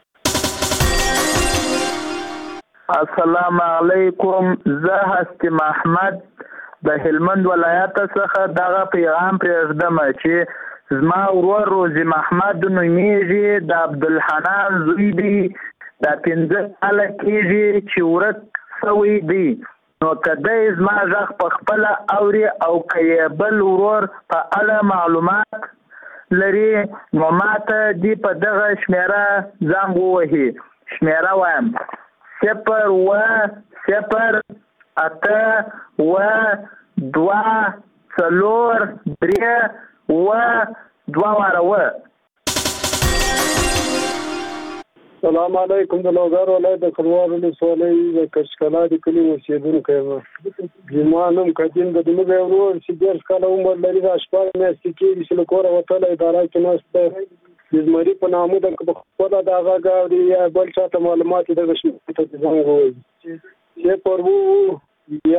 Speaker 21: السلام علیکم. زه هستی محمد د هلمند ولایت څخه دغه پیغام پرېږدم چې زما ورور روزي محمد نومیږي د عبدالحنان زوی دی دا 15 کاله کېږي چې ورک شوی دی. نو که دی زما غږ په خپله اوري او که یې بل ورور په اړه معلومات لري نو ما ته دې په دغه شمیره زنګ ووهي. شمیره وایم 0 0 8 2 4 3 2
Speaker 9: سلام علیکم. د لوګر ولایت د خروار ولسوالۍ د کشکلا د کلي اوسېدونکی یم. زما نوم قدیم د زموږ یو ورور چې 10 کاله عمر لري دا 6 میاشتې کېږي چې له کوره وتلی اداره کې ناست دی. د زمري په نامه ده که په خپله د هغه اوري یا بل چا ته معلومات یې دغه شمیرې ته د زنګ ووهي 0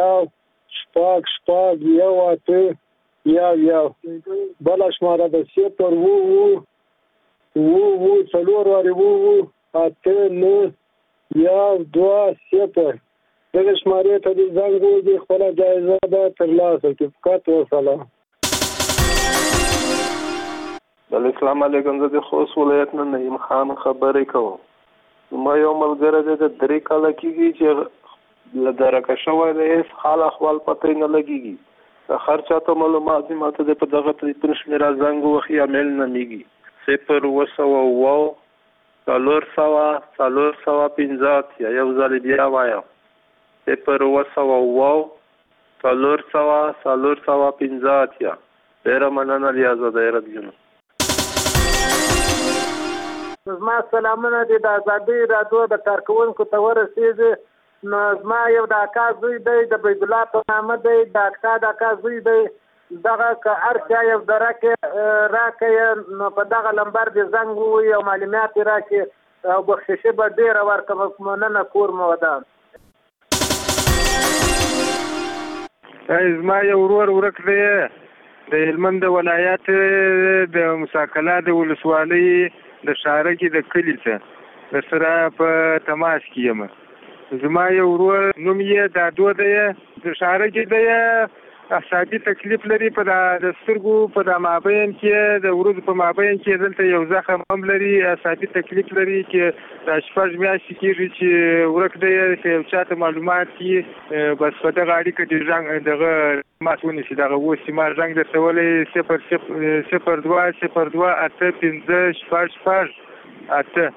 Speaker 9: 4 6 8 بله شماره ده 0 4 8 9 2 0. دغه شمارې ته د زنګ ووهي خپله جایزه به ترلاسه کړي. فقط وسلام.
Speaker 10: السلام علیکم. زه د خوست ولایت نه نعیم خان خبرې کوم. ما یو ملګری دی د 3 کاله کېږي چې له درکه شوی دی هېڅ حال احوال پته یې نه لګېږي. د هر چا ته معلومات دي ما ته د په دغه تلیفون شمېره زنګ ووهي یا میل نومیږي 0 4 4 یو ځل بیا وایم 0 4 ډېره مننه د ازادۍ راډیو.
Speaker 4: زما سلامونه دي د ازادۍ راډیو د کارکوونکو ته ورسېږي. نو زما یو د اکا زوی دی د بیت الله په نامه دی د اکا زوی دی. دغه که هر چا یو درکې راکړی نو په دغه لمبر دې زنګ ووهي او معلومات یې راکړي او بخششي به ډېره ورکړم. مننه کور مو ودان.
Speaker 21: زما یو ورور ورک دی د هلمند ولایت د مساکلا د ولسوالۍ د شاره کې د کلي څخه د سره په تماس کې یم. زما یو ورور نوم یې دادو دی، د شاره کې دی، اعصابي تکلیف لري په د سترګو په د مابین کې د ورځو په مابین کې دلته یو زخم هم لري، اعصابي تکلیف لري چې د 6 میاشتې کېږي چې ورک دی، چې یو چاته معلومات کړي بس په دغه اړیکه د زنګ دغه مات ونیسي. دغه اوس چې ما زنګ درته ولی 0202 850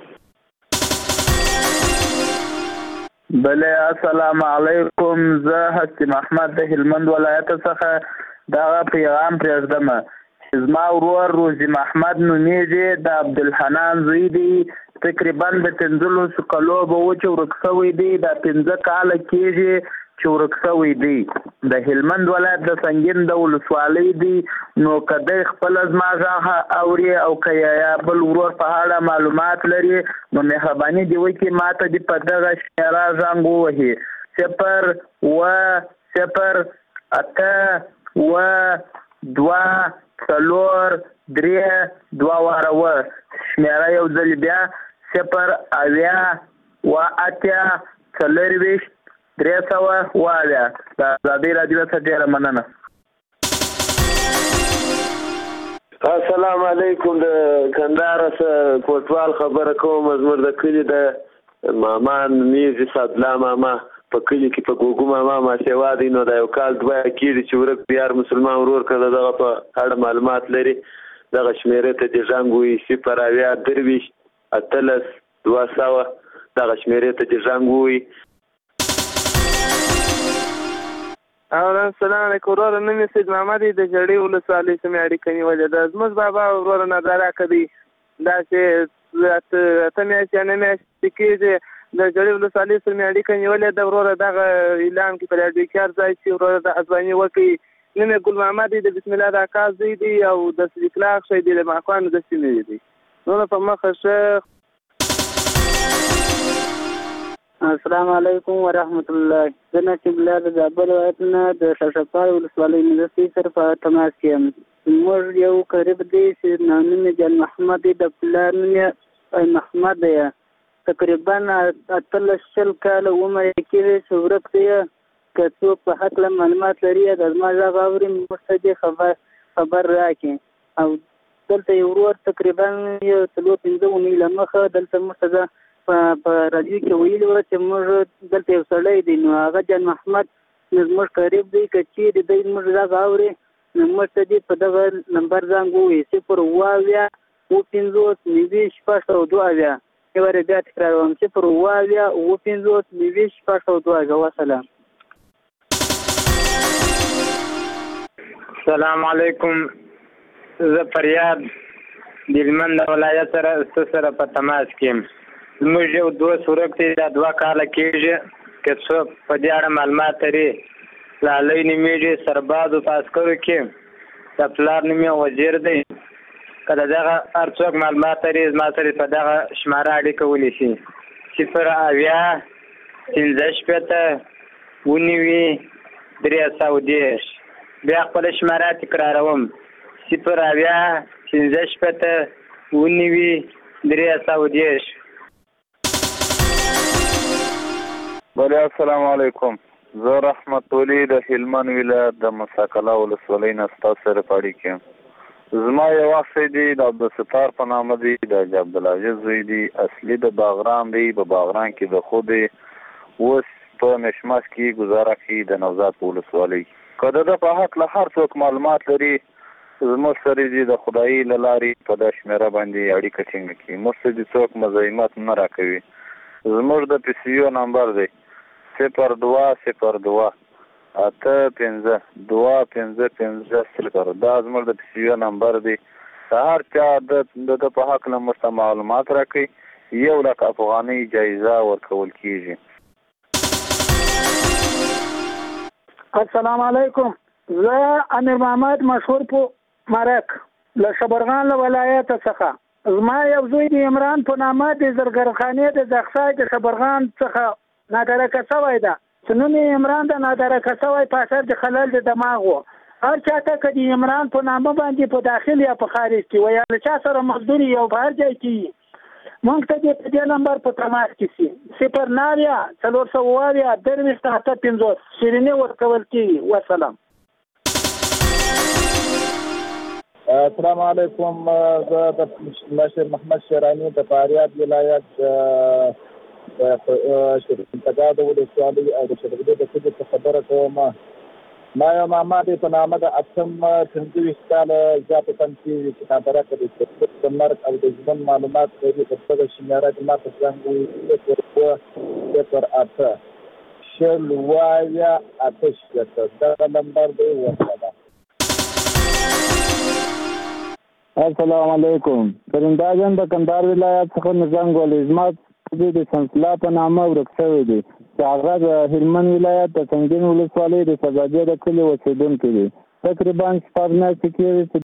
Speaker 3: بله. السلام علیکم، زه حسین احمد د هلمند ولایت څخه دغه پیغام پرېږدم چې زما ورور روزي محمد نومیږي، د عبدالحنان زوی دی، تقریبا د 15 کالو به و چې ورک شوی دی، د 15 کاله کېږي چې ورک شوی دی. د هلمند ولایت د سنګین د ولسوالۍ دی. نو که دی خپله زما غږ اوري او که یا بل ورور په اړه معلومات لري نو مهرباني دې وکړي ما ته دې په دغه شمېره زنګ ووهي 0 واره شمېره یو ځل بیا 0 د ازادۍ راډیو څخه ډېره مننه.
Speaker 11: السلام علیکم، د کندهار څخه کوټوال خبره کوم. زموږ د کلي د ماما نومیږي سعدالله ماما، په کلي کې په ګوګو ماما ماسیوا دی. نو د یو کال 2 کېږي چې ورک بیار مسلمان ورور که دغه په اړه معلومات لري دغه شمېرې ته دې زنګ ووهي 0 دغه شمېرې ته دې زنګ ووهي.
Speaker 22: اولا السلام علیکم ورور، نوم یې سید محمد د جړې ولسوالۍ څخه مې اړیکه نیولې ده. زموږ بابا ورور نظاره کوي داسې 8 میاشتې 9 میاشتې کېږي د جړې ولسوالۍ څخه مې اړیکه نیولې ده. ورور دغه اعلان کې په راډیو کې هر ځای چې ورور د ازباني وکړي. نوم یې ګل محمد د بسم الله د اکا زوی دی او د صدیق الله اخشی دی د ماکوانو د سیمې دی. نو په مخه شه.
Speaker 12: السلام علیکم ورحمت الله. زه نصیب الله د زابل ولایت نه د شاشقار ولسوالۍ مدرسې سره په تماس کې یم. زموږ یو قریب دی چې نوم یې جان محمد دی، د پلار نوم یې محمد دی. تقریبا 18 کاله عمر یې کېږي چې ورک دی. که څوک په هکله معلومات لري د زما غږ اوري موږ ته دې خبر راکړي. او دلته یو ورور تقریبا 4-5 اونۍ له مخه دلته موږ ته په راډیو کې ویلي وو چې موږ دلته یو سړی دی، نو هغه جان محمد زموږ قریب دی. که چیرې دی موږ غږ اوري نو موږ ته دې په دغه نمبر زنګ ووهي 0 یو وارې بیا تکراروم 0 وسلام.
Speaker 13: السلام علیکم، زه فریاد د هلمند ولایت سره په تماس کې یم. زموږ یو دوست ورک دی، دا 2 کاله کېږي. که څوک په دې اړه معلومات لري لالی نومیږي، سربازو په عسکرو کې د پلار نوم یې وزیر دی. که د دغه هر څوک معلومات لري زما سره په دغه شماره اړیکه ونیسي 0 بیا خپله شماره تکراروم 0
Speaker 21: بله. السلام علیکم، زه رحمت ولی د هلمند ولایت د مساکلا ولسوالۍ نه ستاسو سره په اړیکه کې یم. زما یو اخی دی د عبدالستار په نامه دی، د عبدالعزیز زوی دی، اصلي د باغران دی، په باغران کې د خو دی. اوس په مشمش کې ګزاره کوي د نوزاد په ولسوالۍ. که د په هکله هر څوک معلومات لري زموږ سره دې د خدایي له لارې په دا شمېره باندې اړیکه ټینګه کړي. موږ ته دې څوک مزاحمت نه راکوي. زموږ د PCO نمبر دی 0202 850 دا زموږ د PCO نمبر دی. هر چا د په هکله موږ ته معلومات راکوي 1,00,000 افغانۍ جایزه ورکول کېږي.
Speaker 25: السلام علیکم، زه امیر محمد مشهور په مرک له شبرغان له ولایت څخه. زما یو زوی د عمران په نامه د زرګرخانې د زخسای د شبرغان څخه نادرکه شوی ده. چې نوم یې عمران د نادرکه شوی په اثر د خلل د دماغ و. هر چاته که د عمران په نامه باندې په داخل یا په خارج کې وي یا له چا سره مزدوري یو په هر ځای کې موږ ته دې په دې نمبر په تماس کې سي 090 428 شیریني ورکول کېږي. وسلام.
Speaker 1: السلام علیکم. زه د مشر محمد شیرانی د فاریاب ولایت شرکتګاه د ولسوالۍ او د شرکتګاه د کلي څخه خبره کوم. ما یو ماما دی په نامه د 28 کاله زیاته تم کېږي چې نادرکه د مرګ او د ژوند معلومات لري. په دغه شمیره د ما په څنګ وي 0 شل وایا آتش دغه نمبر دی. وسلام.
Speaker 2: السلام علیکم. پرنده جان د کندهار ولایت څخه نظام ګل عظمت د سنسلا په نامه ورک شوی دی چې هغه د هلمند ولایت د سنګین ولسوالۍ د سزاجې د کلي اوسېدونکی دی. تقریبا 4 میاشتې کېږي